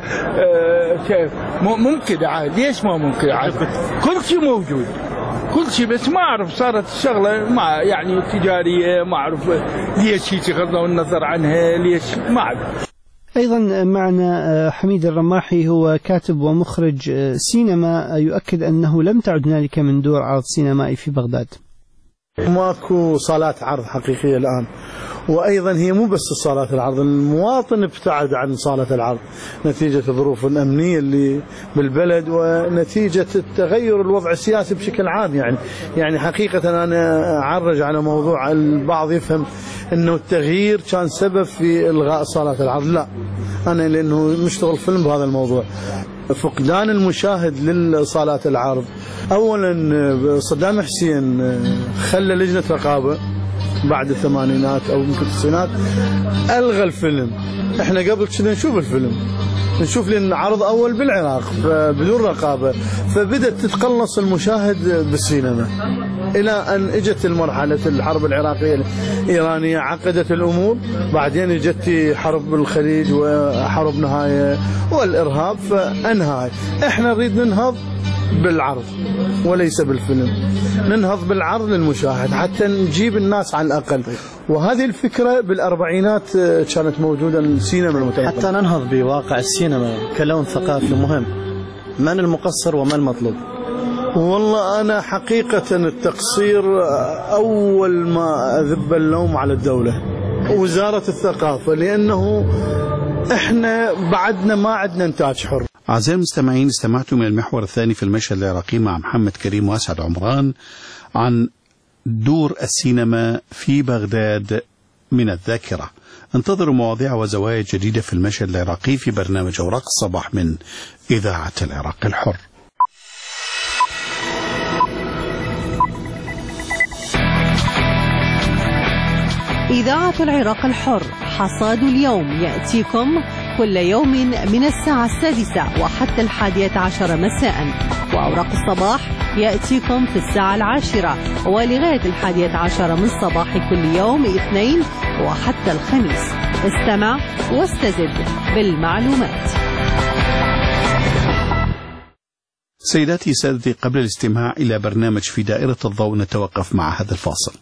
ممكن عاد، ليش ما ممكن عاد؟ كل شيء موجود، كل شيء، بس ما أعرف صارت الشغلة ما يعني تجارية، ما أعرف ليش يغضوا النظر عنها، ليش ما أعرف. أيضا معنا حميد الرماحي، هو كاتب ومخرج سينما، يؤكد أنه لم تعد هنالك من دور عرض سينمائي في بغداد. ماكو صالات عرض حقيقية الآن، وأيضا هي مو بس صالات العرض، المواطن ابتعد عن صالة العرض نتيجة الظروف الأمنية اللي بالبلد ونتيجة التغير الوضع السياسي بشكل عام. يعني حقيقة أنا أعرج على موضوع البعض يفهم أنه التغيير كان سبب في إلغاء صالات العرض. لا، أنا لأنه مشتغل فيلم بهذا الموضوع. فقدان المشاهد للصالات العرض، أولا صدام حسين خلى لجنة رقابة بعد الثمانينات أو يمكن التسعينات ألغى الفيلم. احنا قبل كذا نشوف الفيلم، نشوف لأن عرض أول بالعراق بدون رقابة، فبدأت تتقلص المشاهد بالسينما إلى أن اجت المرحلة الحرب العراقية الإيرانية عقدت الأمور، بعدين اجت حرب الخليج وحرب نهاية والإرهاب فأنهاي. احنا نريد ننهض بالعرض وليس بالفيلم، ننهض بالعرض للمشاهد حتى نجيب الناس على الأقل. وهذه الفكرة بالأربعينات كانت موجودة السينما المتنقلة. حتى ننهض بواقع السينما كلون ثقافي مهم، من المقصر وما المطلوب؟ والله أنا حقيقة التقصير أول ما أذب اللوم على الدولة وزارة الثقافة، لأنه إحنا بعدنا ما عندنا إنتاج حر. أعزائي المستمعين، استمعتم من المحور الثاني في المشهد العراقي مع محمد كريم واسعد عمران عن دور السينما في بغداد من الذاكرة. انتظروا مواضيع وزوايا جديدة في المشهد العراقي في برنامج أوراق الصباح من إذاعة العراق الحر. إذاعة العراق الحر، حصاد اليوم يأتيكم كل يوم من الساعة 6 وحتى 11 مساء، وأوراق الصباح يأتيكم في الساعة 10 ولغاية 11 من صباح كل يوم اثنين وحتى الخميس. استمع واستزد بالمعلومات. سيداتي سادتي، قبل الاستماع إلى برنامج في دائرة الضوء نتوقف مع هذا الفاصل.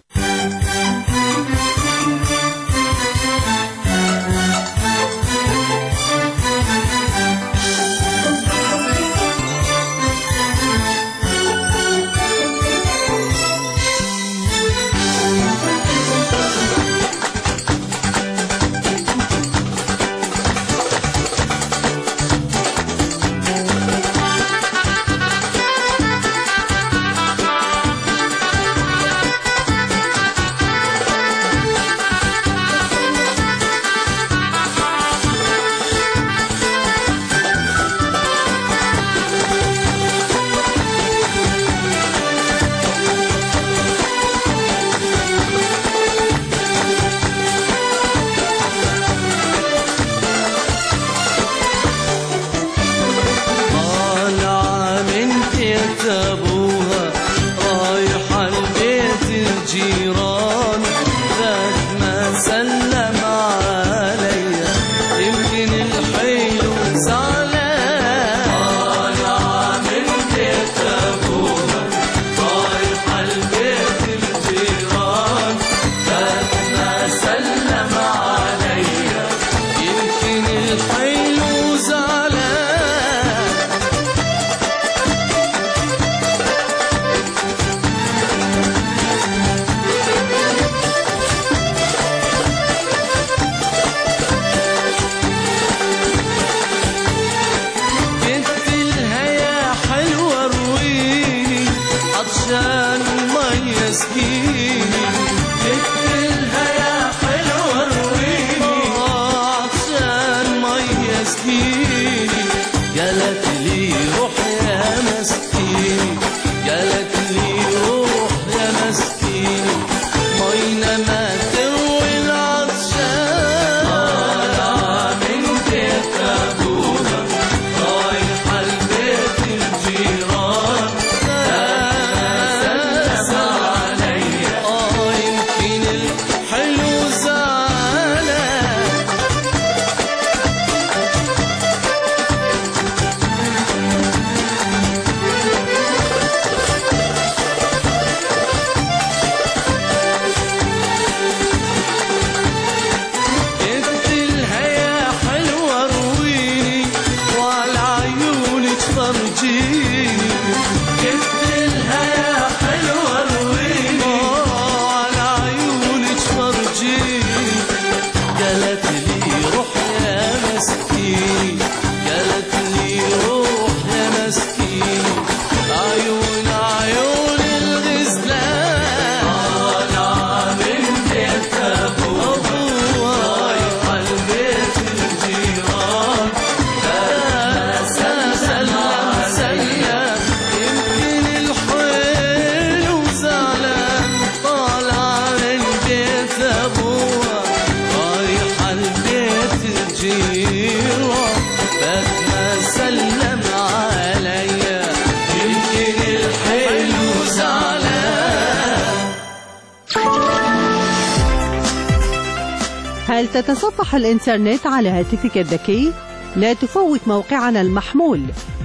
هل تتصفح الإنترنت على هاتفك الذكي؟ لا تفوت موقعنا المحمول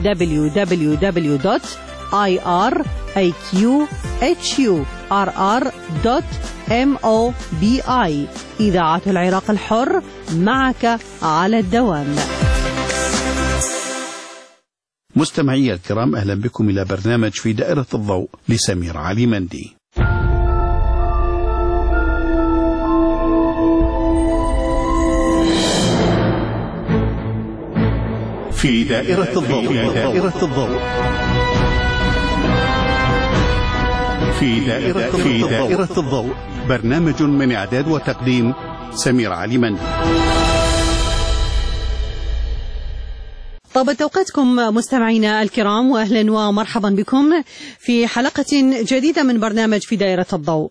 www.iraqhurr.mobi. إذاعة العراق الحر، معك على الدوام. مستمعي الكرام، أهلا بكم إلى برنامج في دائرة الضوء لسمير علي مندي. في دائرة الضوء. في دائرة الضوء برنامج من إعداد وتقديم سمير علي. طابت أوقاتكم مستمعينا الكرام، وأهلا ومرحبا بكم في حلقة جديدة من برنامج في دائرة الضوء.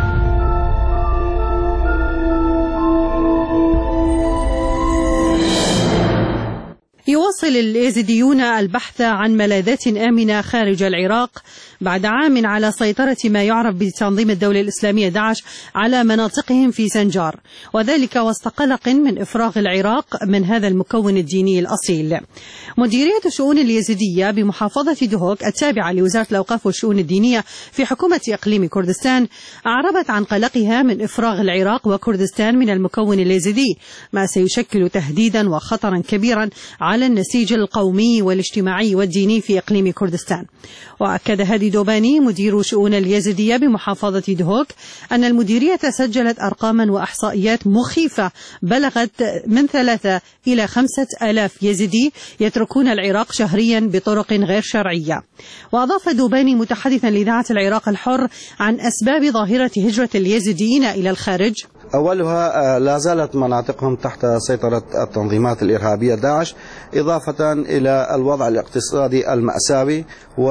يواصل اليزيديون البحث عن ملاذات آمنة خارج العراق بعد عام على سيطرة ما يعرف بتنظيم الدولة الإسلامية داعش على مناطقهم في سنجار، وذلك وسط قلق من إفراغ العراق من هذا المكون الديني الأصيل. مديرية الشؤون اليزيدية بمحافظة دهوك التابعة لوزارة الأوقاف والشؤون الدينية في حكومة إقليم كردستان أعربت عن قلقها من إفراغ العراق وكردستان من المكون اليزيدي، ما سيشكل تهديدا وخطرا كبيرا على النسيج القومي والاجتماعي والديني في إقليم كردستان. وأكد هادي دوباني مدير شؤون اليزيدية بمحافظة دهوك أن المديرية سجلت أرقاما وأحصائيات مخيفة بلغت من 3 إلى 5,000 يزيدي يتركون العراق شهريا بطرق غير شرعية. وأضاف دوباني متحدثا لإذاعة العراق الحر عن أسباب ظاهرة هجرة اليزيديين إلى الخارج: أولها لا زالت مناطقهم تحت سيطرة التنظيمات الإرهابية داعش، إضافة إلى الوضع الاقتصادي المأساوي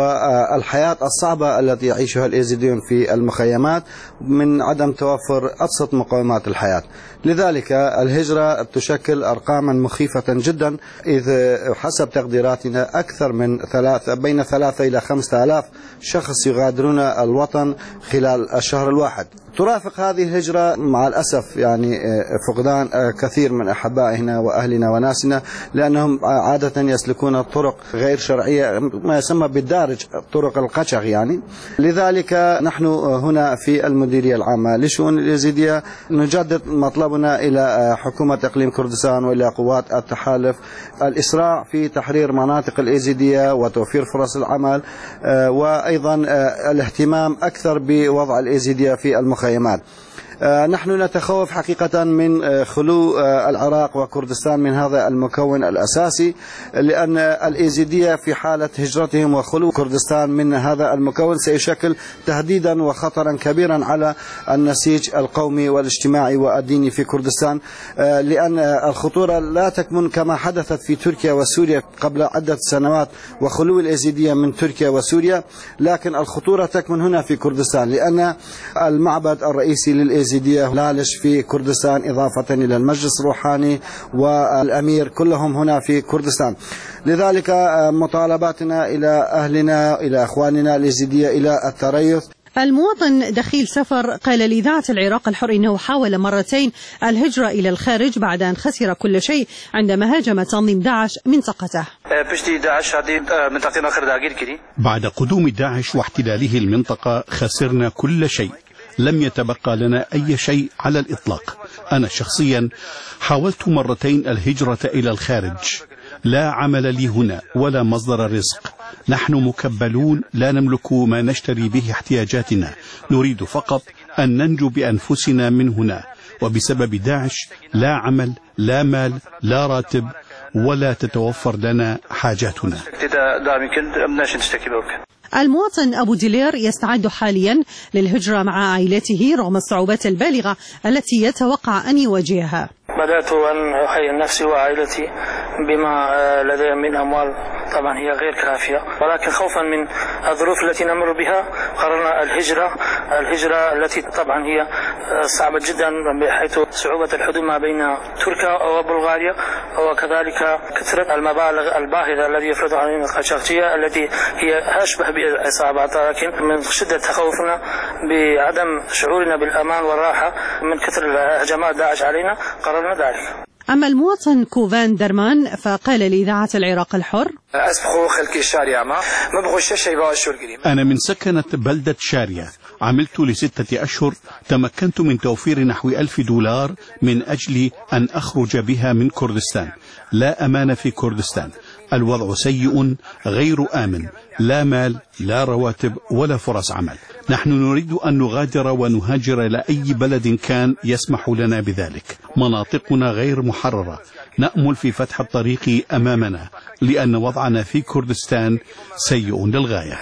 والحياة الصعبة التي يعيشها اليزيديون في المخيمات من عدم توفر أبسط مقومات الحياة. لذلك الهجرة تشكل أرقاما مخيفة جدا، إذ حسب تقديراتنا أكثر من بين 3 إلى 5,000 شخص يغادرون الوطن خلال الشهر الواحد. ترافق هذه الهجرة مع الأسف يعني فقدان كثير من أحبائنا وأهلنا وناسنا، لأنهم عادة يسلكون الطرق غير شرعية، ما يسمى بالدارج، طرق القشغ يعني. لذلك نحن هنا في المديرية العامة لشؤون اليزيدية نجدد مطلبنا إلى حكومة إقليم كردستان وإلى قوات التحالف الإسراع في تحرير مناطق اليزيدية وتوفير فرص العمل، وأيضا الاهتمام أكثر بوضع اليزيدية في المخيمات. نحن نتخوف حقيقة من خلو العراق وكردستان من هذا المكون الأساسي، لأن اليزيدية في حالة هجرتهم وخلو كردستان من هذا المكون سيشكل تهديدا وخطرا كبيرا على النسيج القومي والاجتماعي والديني في كردستان، لأن الخطورة لا تكمن كما حدثت في تركيا وسوريا قبل عدة سنوات وخلو اليزيدية من تركيا وسوريا، لكن الخطورة تكمن هنا في كردستان، لأن المعبد الرئيسي لليزيدية لالش في كردستان، إضافة إلى المجلس الروحاني والأمير، كلهم هنا في كردستان. لذلك مطالباتنا إلى أهلنا، إلى أخواننا اليزيدية، إلى التريث. المواطن دخيل سفر قال لإذاعة العراق الحر إنه حاول مرتين الهجرة إلى الخارج بعد أن خسر كل شيء عندما هاجم تنظيم داعش منطقته. بعد قدوم داعش واحتلاله المنطقة خسرنا كل شيء، لم يتبقى لنا أي شيء على الإطلاق. أنا شخصيا حاولت مرتين الهجرة إلى الخارج، لا عمل لي هنا ولا مصدر رزق، نحن مكبلون لا نملك ما نشتري به احتياجاتنا، نريد فقط أن ننجو بأنفسنا من هنا، وبسبب داعش لا عمل، لا مال، لا راتب، ولا تتوفر لنا حاجاتنا. المواطن أبو ديلير يستعد حاليا للهجرة مع عائلته رغم الصعوبات البالغة التي يتوقع أن يواجهها. بدأت أن أهيئ نفسي وعائلتي بما لدي من أموال، طبعا هي غير كافية، ولكن خوفا من الظروف التي نمر بها قررنا الهجرة التي طبعا هي صعبة جدا بحيث صعوبة الحدود ما بين تركيا وبلغاريا، وكذلك كثرة المبالغ الباهظة التي يفرضها علينا القشقجية التي هي أشبه بعصابات، لكن من شدة تخوفنا بعدم شعورنا بالأمان والراحة من كثر هجمات داعش علينا قررنا ذلك. أما المواطن كوفان درمان فقال لإذاعة العراق الحر: أنا من سكنة بلدة شارية، عملت ل6 أشهر، تمكنت من توفير نحو $1000 من أجل أن أخرج بها من كردستان. لا أمان في كردستان، الوضع سيء غير آمن، لا مال، لا رواتب، ولا فرص عمل. نحن نريد أن نغادر ونهاجر إلى أي بلد كان يسمح لنا بذلك. مناطقنا غير محررة، نأمل في فتح الطريق أمامنا، لأن وضعنا في كردستان سيء للغاية.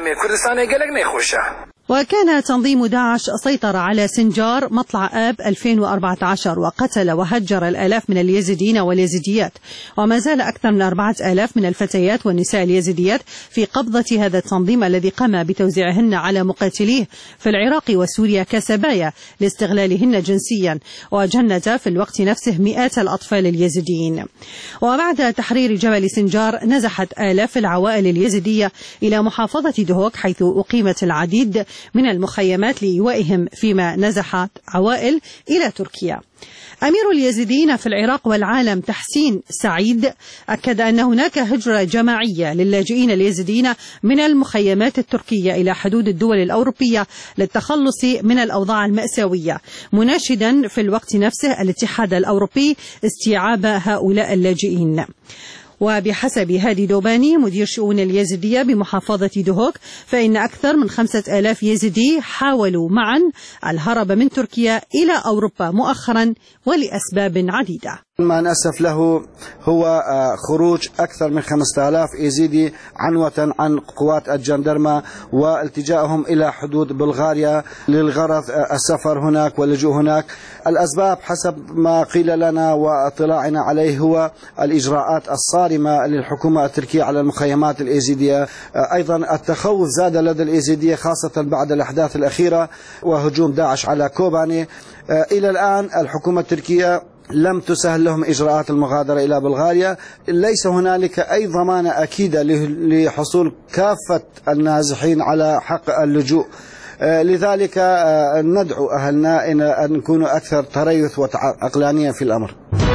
وكان تنظيم داعش سيطر على سنجار مطلع آب 2014 وقتل وهجر الآلاف من اليزيديين واليزيديات، وما زال أكثر من 4000 من الفتيات والنساء اليزيديات في قبضة هذا التنظيم الذي قام بتوزيعهن على مقاتليه في العراق وسوريا كسبايا لاستغلالهن جنسيا، وجند في الوقت نفسه مئات الأطفال اليزيديين. وبعد تحرير جبل سنجار نزحت آلاف العوائل اليزيدية إلى محافظة دهوك، حيث أقيمت العديد من المخيمات لإيوائهم، فيما نزحت عوائل إلى تركيا. أمير اليزيديين في العراق والعالم تحسين سعيد أكد أن هناك هجرة جماعية للاجئين اليزيديين من المخيمات التركية إلى حدود الدول الأوروبية للتخلص من الأوضاع المأساوية، مناشدا في الوقت نفسه الاتحاد الأوروبي استيعاب هؤلاء اللاجئين. وبحسب هادي دوباني مدير شؤون اليزيدية بمحافظة دهوك، فإن أكثر من 5000 يزيدي حاولوا معا الهرب من تركيا إلى أوروبا مؤخرا ولأسباب عديدة. ما نأسف له هو خروج أكثر من 5000 يزيدي عنوة عن قوات الجندرمة والتجائهم إلى حدود بلغاريا للغرض السفر هناك واللجوء هناك. الأسباب حسب ما قيل لنا واطلاعنا عليه هو الإجراءات الصارمة للحكومة التركية على المخيمات اليزيدية، أيضا التخوف زاد لدى اليزيدية خاصة بعد الأحداث الأخيرة وهجوم داعش على كوباني. إلى الآن الحكومة التركية لم تسهل لهم إجراءات المغادرة إلى بلغاريا. ليس هنالك أي ضمانة أكيدة لحصول كافة النازحين على حق اللجوء، لذلك ندعو أهلنا أن نكونوا أكثر تريث وعقلانية في الأمر.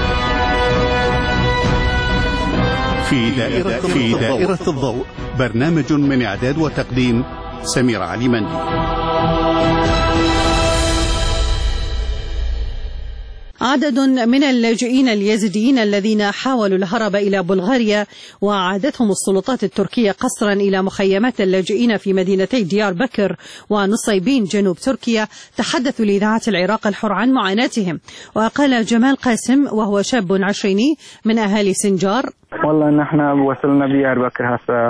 في دائرة الضوء، برنامج من إعداد وتقديم سمير علي مندي. عدد من اللاجئين اليزيديين الذين حاولوا الهرب إلى بلغاريا وعادتهم السلطات التركية قسرا إلى مخيمات اللاجئين في مدينتي ديار بكر ونصيبين جنوب تركيا تحدثوا لإذاعة العراق الحر عن معاناتهم. وقال جمال قاسم وهو شاب عشريني من أهالي سنجار: والله نحن وصلنا ديار بكر هسه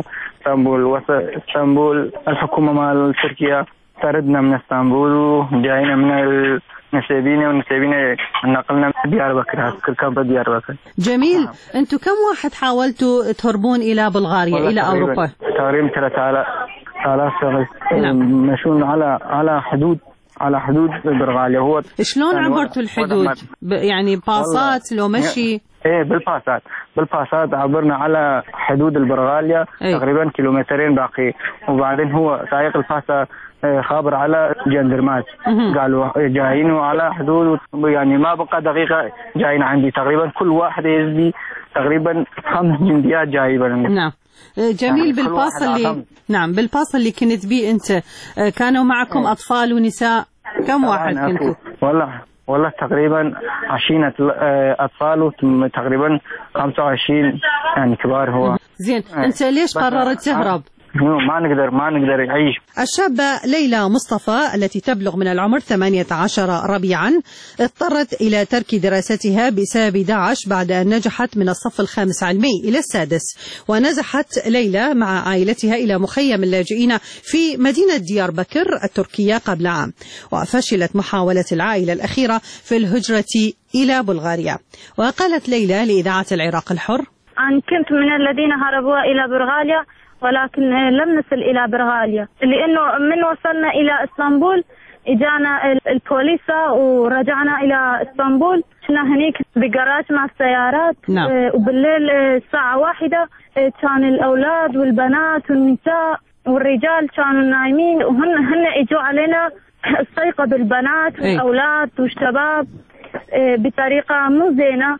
اسطنبول الحكومة مال تركيا طردنا من اسطنبول وجاينا من نسيبينه نقلنا ديار بكر كركبة ديار بكر. جميل. أنتم كم واحد حاولتوا تهربون إلى بلغاريا إلى أوروبا؟ تقريبا 3000 شخص مشون على حدود بلغاريا. هو شلون عبرتوا الحدود؟ يعني باصات لو مشي؟ ايه بالباسات عبرنا على حدود البرغاليا تقريبا كيلومترين باقي، وبعدين هو سائق الباسة خابر على جندرمات قالوا جايين على حدود، يعني ما بقى دقيقة جايين عندي تقريبا كل واحد يزدي تقريبا 5 جنديات جايبين. نعم جميل. يعني بالباص اللي كنت بيه انت كانوا معكم اطفال ونساء؟ كم واحد كنتوا؟ والله تقريبا 20 اطفال وتقريبا 25 يعني كبار. هو زين. انت ليش قررت تهرب؟ ما نقدر يعيش. الشابة ليلى مصطفى التي تبلغ من العمر 18 ربيعا اضطرت إلى ترك دراستها بسبب داعش بعد أن نجحت من الصف الخامس علمي إلى السادس. ونزحت ليلى مع عائلتها إلى مخيم اللاجئين في مدينة ديار بكر التركية قبل عام، وفشلت محاولة العائلة الأخيرة في الهجرة إلى بلغاريا. وقالت ليلى لإذاعة العراق الحر: أنا كنت من الذين هربوا إلى بلغاريا، ولكن لم نصل إلى بلغاريا لأنه من وصلنا إلى اسطنبول إجانا البوليسة ورجعنا إلى اسطنبول. كنا هنيك بجراج مع السيارات. نعم. وبالليل الساعة 1 كان الأولاد والبنات والنساء والرجال كانوا نايمين، وهن إجوا علينا استيقظوا البنات والأولاد والشباب بطريقة مو زينة،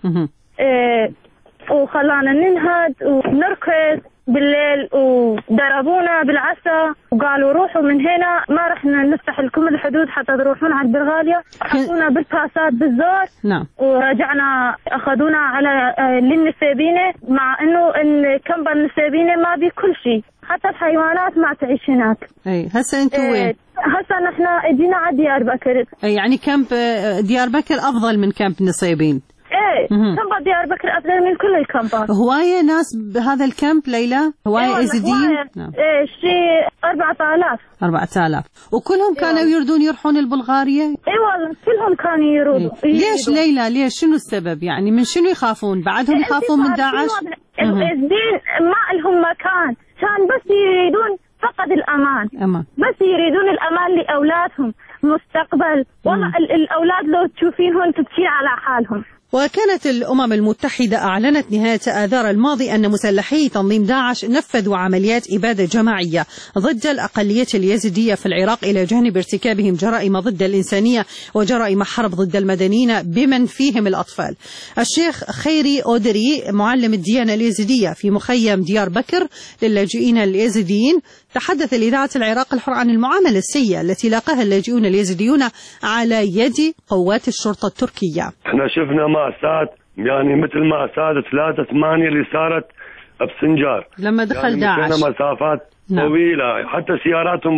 وخلانا ننهد ونركض بالليل وضربونا بالعصا وقالوا روحوا من هنا، ما رح نفتح لكم الحدود حتى تروحون على بلغاريا. حطونا بالباسات بالزور. نعم. ورجعنا اخذونا على للنسيبينه، مع انه الكمبة النسيبينه ما بي كل شيء، حتى الحيوانات ما تعيش هناك. اي هسه انتوا وين؟ هسه نحن اجينا على ديار بكر. يعني كامب ديار بكر افضل من كامب نصيبين. ايه كامب ديار بكر افضل من كل الكامبات. هوايه ناس بهذا الكامب ليلى؟ هوايه ازيديين؟ نعم. ايه شيء 4000. 4000 وكلهم كانوا يردون يروحون البلغاريه؟ اي والله كلهم كانوا يرودوا. ليش ليلى؟ ليش؟ شنو السبب؟ يعني من شنو يخافون؟ بعدهم يخافون من داعش؟ الدين ما لهم مكان، كان بس يريدون فقط الأمان. بس يريدون الأمان لأولادهم مستقبل. والله الأولاد لو تشوفينهم تبكين على حالهم. وكانت الأمم المتحدة أعلنت نهاية آذار الماضي أن مسلحي تنظيم داعش نفذوا عمليات إبادة جماعية ضد الأقلية اليزيدية في العراق إلى جانب ارتكابهم جرائم ضد الإنسانية وجرائم حرب ضد المدنيين بمن فيهم الأطفال. الشيخ خيري أودري معلم الديانة اليزيدية في مخيم ديار بكر للاجئين اليزيديين تحدث لإذاعة العراق الحر عن المعاملة السيئة التي لاقاها اللاجئون اليزيديون على يد قوات الشرطة التركية. احنا شفنا مأساة، يعني مثل مأساة 3/8 اللي صارت بسنجار لما دخل داعش. يعني مسافات طويلة، حتى سياراتهم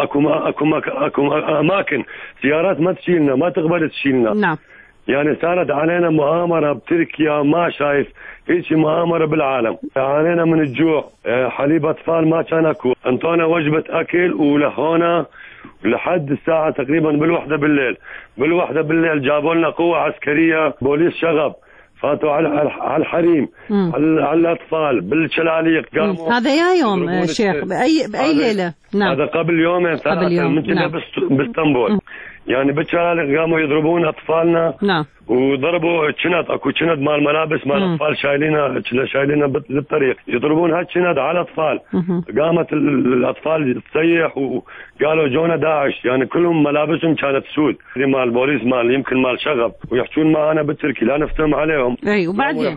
اكو اماكن سيارات ما تشيلنا، ما تقبل تشيلنا. نعم. يعني صارت علينا مؤامرة بتركيا، ما شايف هيك مؤامرة بالعالم. عانينا من الجوع، حليب أطفال ما كان أكو، انطونا وجبة أكل ولهونا لحد الساعة تقريبا بالوحدة بالليل جابوا لنا قوة عسكرية بوليس شغب، فاتوا على الحريم، على الأطفال بالشلاليق قاموا. هذا يا يوم شيخ بأي ليلة؟ نعم. هذا قبل يومين 3 من كنا باسطنبول. يعني بالشلاليق قاموا يضربون أطفالنا. نعم. وضربوا اكو شند مال ملابس مال اطفال شايلينها بالطريق، يضربون هالشند على الاطفال. قامت الاطفال تصيح وقالوا جونا داعش، يعني كلهم ملابسهم كانت سود، مال بوليس مال يمكن مال شغب، ويحكون معنا بالتركي لا نفتهم عليهم. اي وبعدين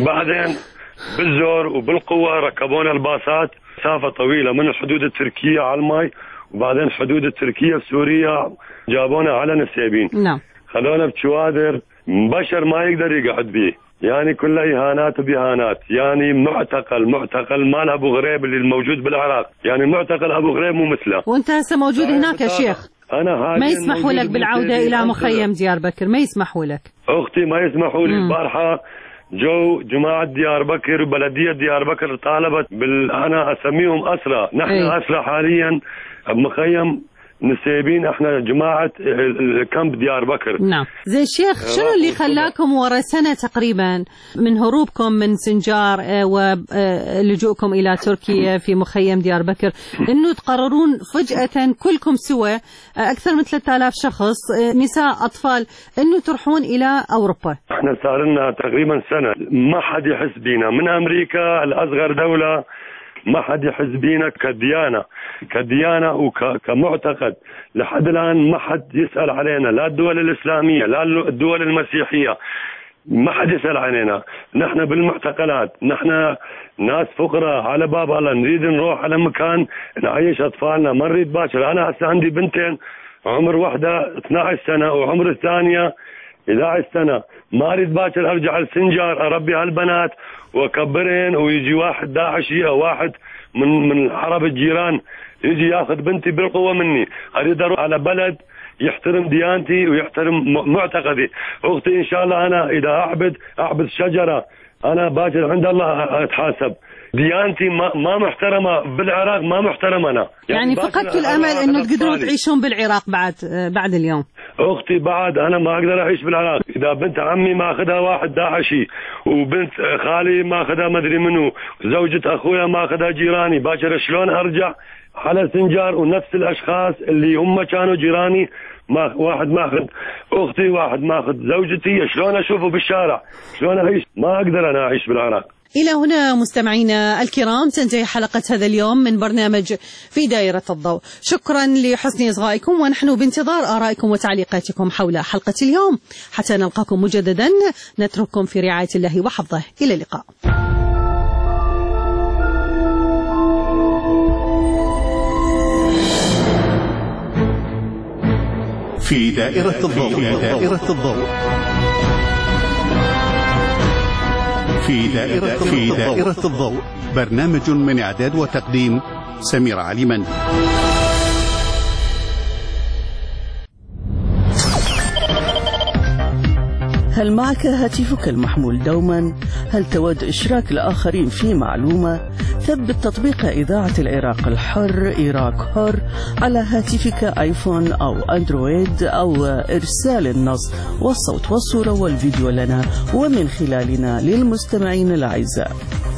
بالزور وبالقوه ركبونا الباصات مسافه طويله من الحدود التركيه على الماي، وبعدين الحدود التركيه السوريه جابونا على نسيبين. نعم. خلونا بشوادر بشر ما يقدر يقعد به، يعني كلها إهانات بإهانات. يعني معتقل مال أبو غريب اللي الموجود بالعراق، يعني معتقل أبو غريب مو مثله. وأنت هسه موجود هناك يا شيخ؟ أنا ما يسمحوا لك بالعودة إلى مخيم ديار بكر، ما يسمحوا لك. أختي ما يسمحوا لي. البارحة جو جماعة ديار بكر وبلدية ديار بكر طالبت أنا أسميهم أسرى، نحن أسرى حاليا بمخيم نسيبين، احنا جماعة الكامب ديار بكر. نعم. زين شيخ، شنو اللي خلاكم ورا سنة تقريبا من هروبكم من سنجار ولجوءكم إلى تركيا في مخيم ديار بكر انه تقررون فجأة كلكم سوا أكثر من 3000 شخص نساء أطفال انه تروحون إلى أوروبا؟ احنا صار لنا تقريبا سنة ما حد يحس بينا، من أمريكا الأصغر دولة ما حد يحس بينا كديانة وكمعتقد. لحد الآن ما حد يسأل علينا، لا الدول الإسلامية لا الدول المسيحية، ما حد يسأل علينا. نحن بالمعتقلات، نحن ناس فقراء على باب الله، نريد نروح على مكان نعيش أطفالنا، ما نريد باكر. أنا هسه عندي بنتين، عمر واحدة 12 سنة وعمر الثانية 11 سنة، ما اريد باكر ارجع لسنجار اربي هالبنات واكبرهن ويجي واحد داعشي او واحد من العرب الجيران يجي ياخذ بنتي بالقوه مني. اريد اروح على بلد يحترم ديانتي ويحترم معتقدي. اختي ان شاء الله انا اذا اعبد شجره انا باكر عند الله اتحاسب. ديانتي ما محترمه بالعراق، ما محترمه انا. يعني فقدت الامل انه تقدرون تعيشون بالعراق بعد اليوم؟ اختي بعد انا ما اقدر اعيش بالعراق. اذا بنت عمي ما اخذها واحد داعشي، وبنت خالي ما اخذها مدري منو، زوجة اخويا ما اخذها جيراني، باكر شلون ارجع على سنجار ونفس الاشخاص اللي هم كانوا جيراني واحد ماخذ اختي، واحد ماخذ زوجتي، شلون اشوفه بالشارع؟ شلون اعيش؟ ما اقدر انا اعيش بالعراق. إلى هنا مستمعينا الكرام تنتهي حلقة هذا اليوم من برنامج في دائرة الضوء. شكرا لحسن إصغائكم، ونحن بانتظار آرائكم وتعليقاتكم حول حلقة اليوم. حتى نلقاكم مجددا نترككم في رعاية الله وحفظه. إلى اللقاء. في دائرة الضوء. في دائرة الضوء، برنامج من إعداد وتقديم سمير عليمن. هل معك هاتفك المحمول دوما؟ هل تود إشراك الآخرين في معلومة؟ ثبت تطبيق إذاعة العراق الحر إيراك حر على هاتفك آيفون أو أندرويد، أو إرسال النص والصوت والصورة والفيديو لنا ومن خلالنا للمستمعين الأعزاء.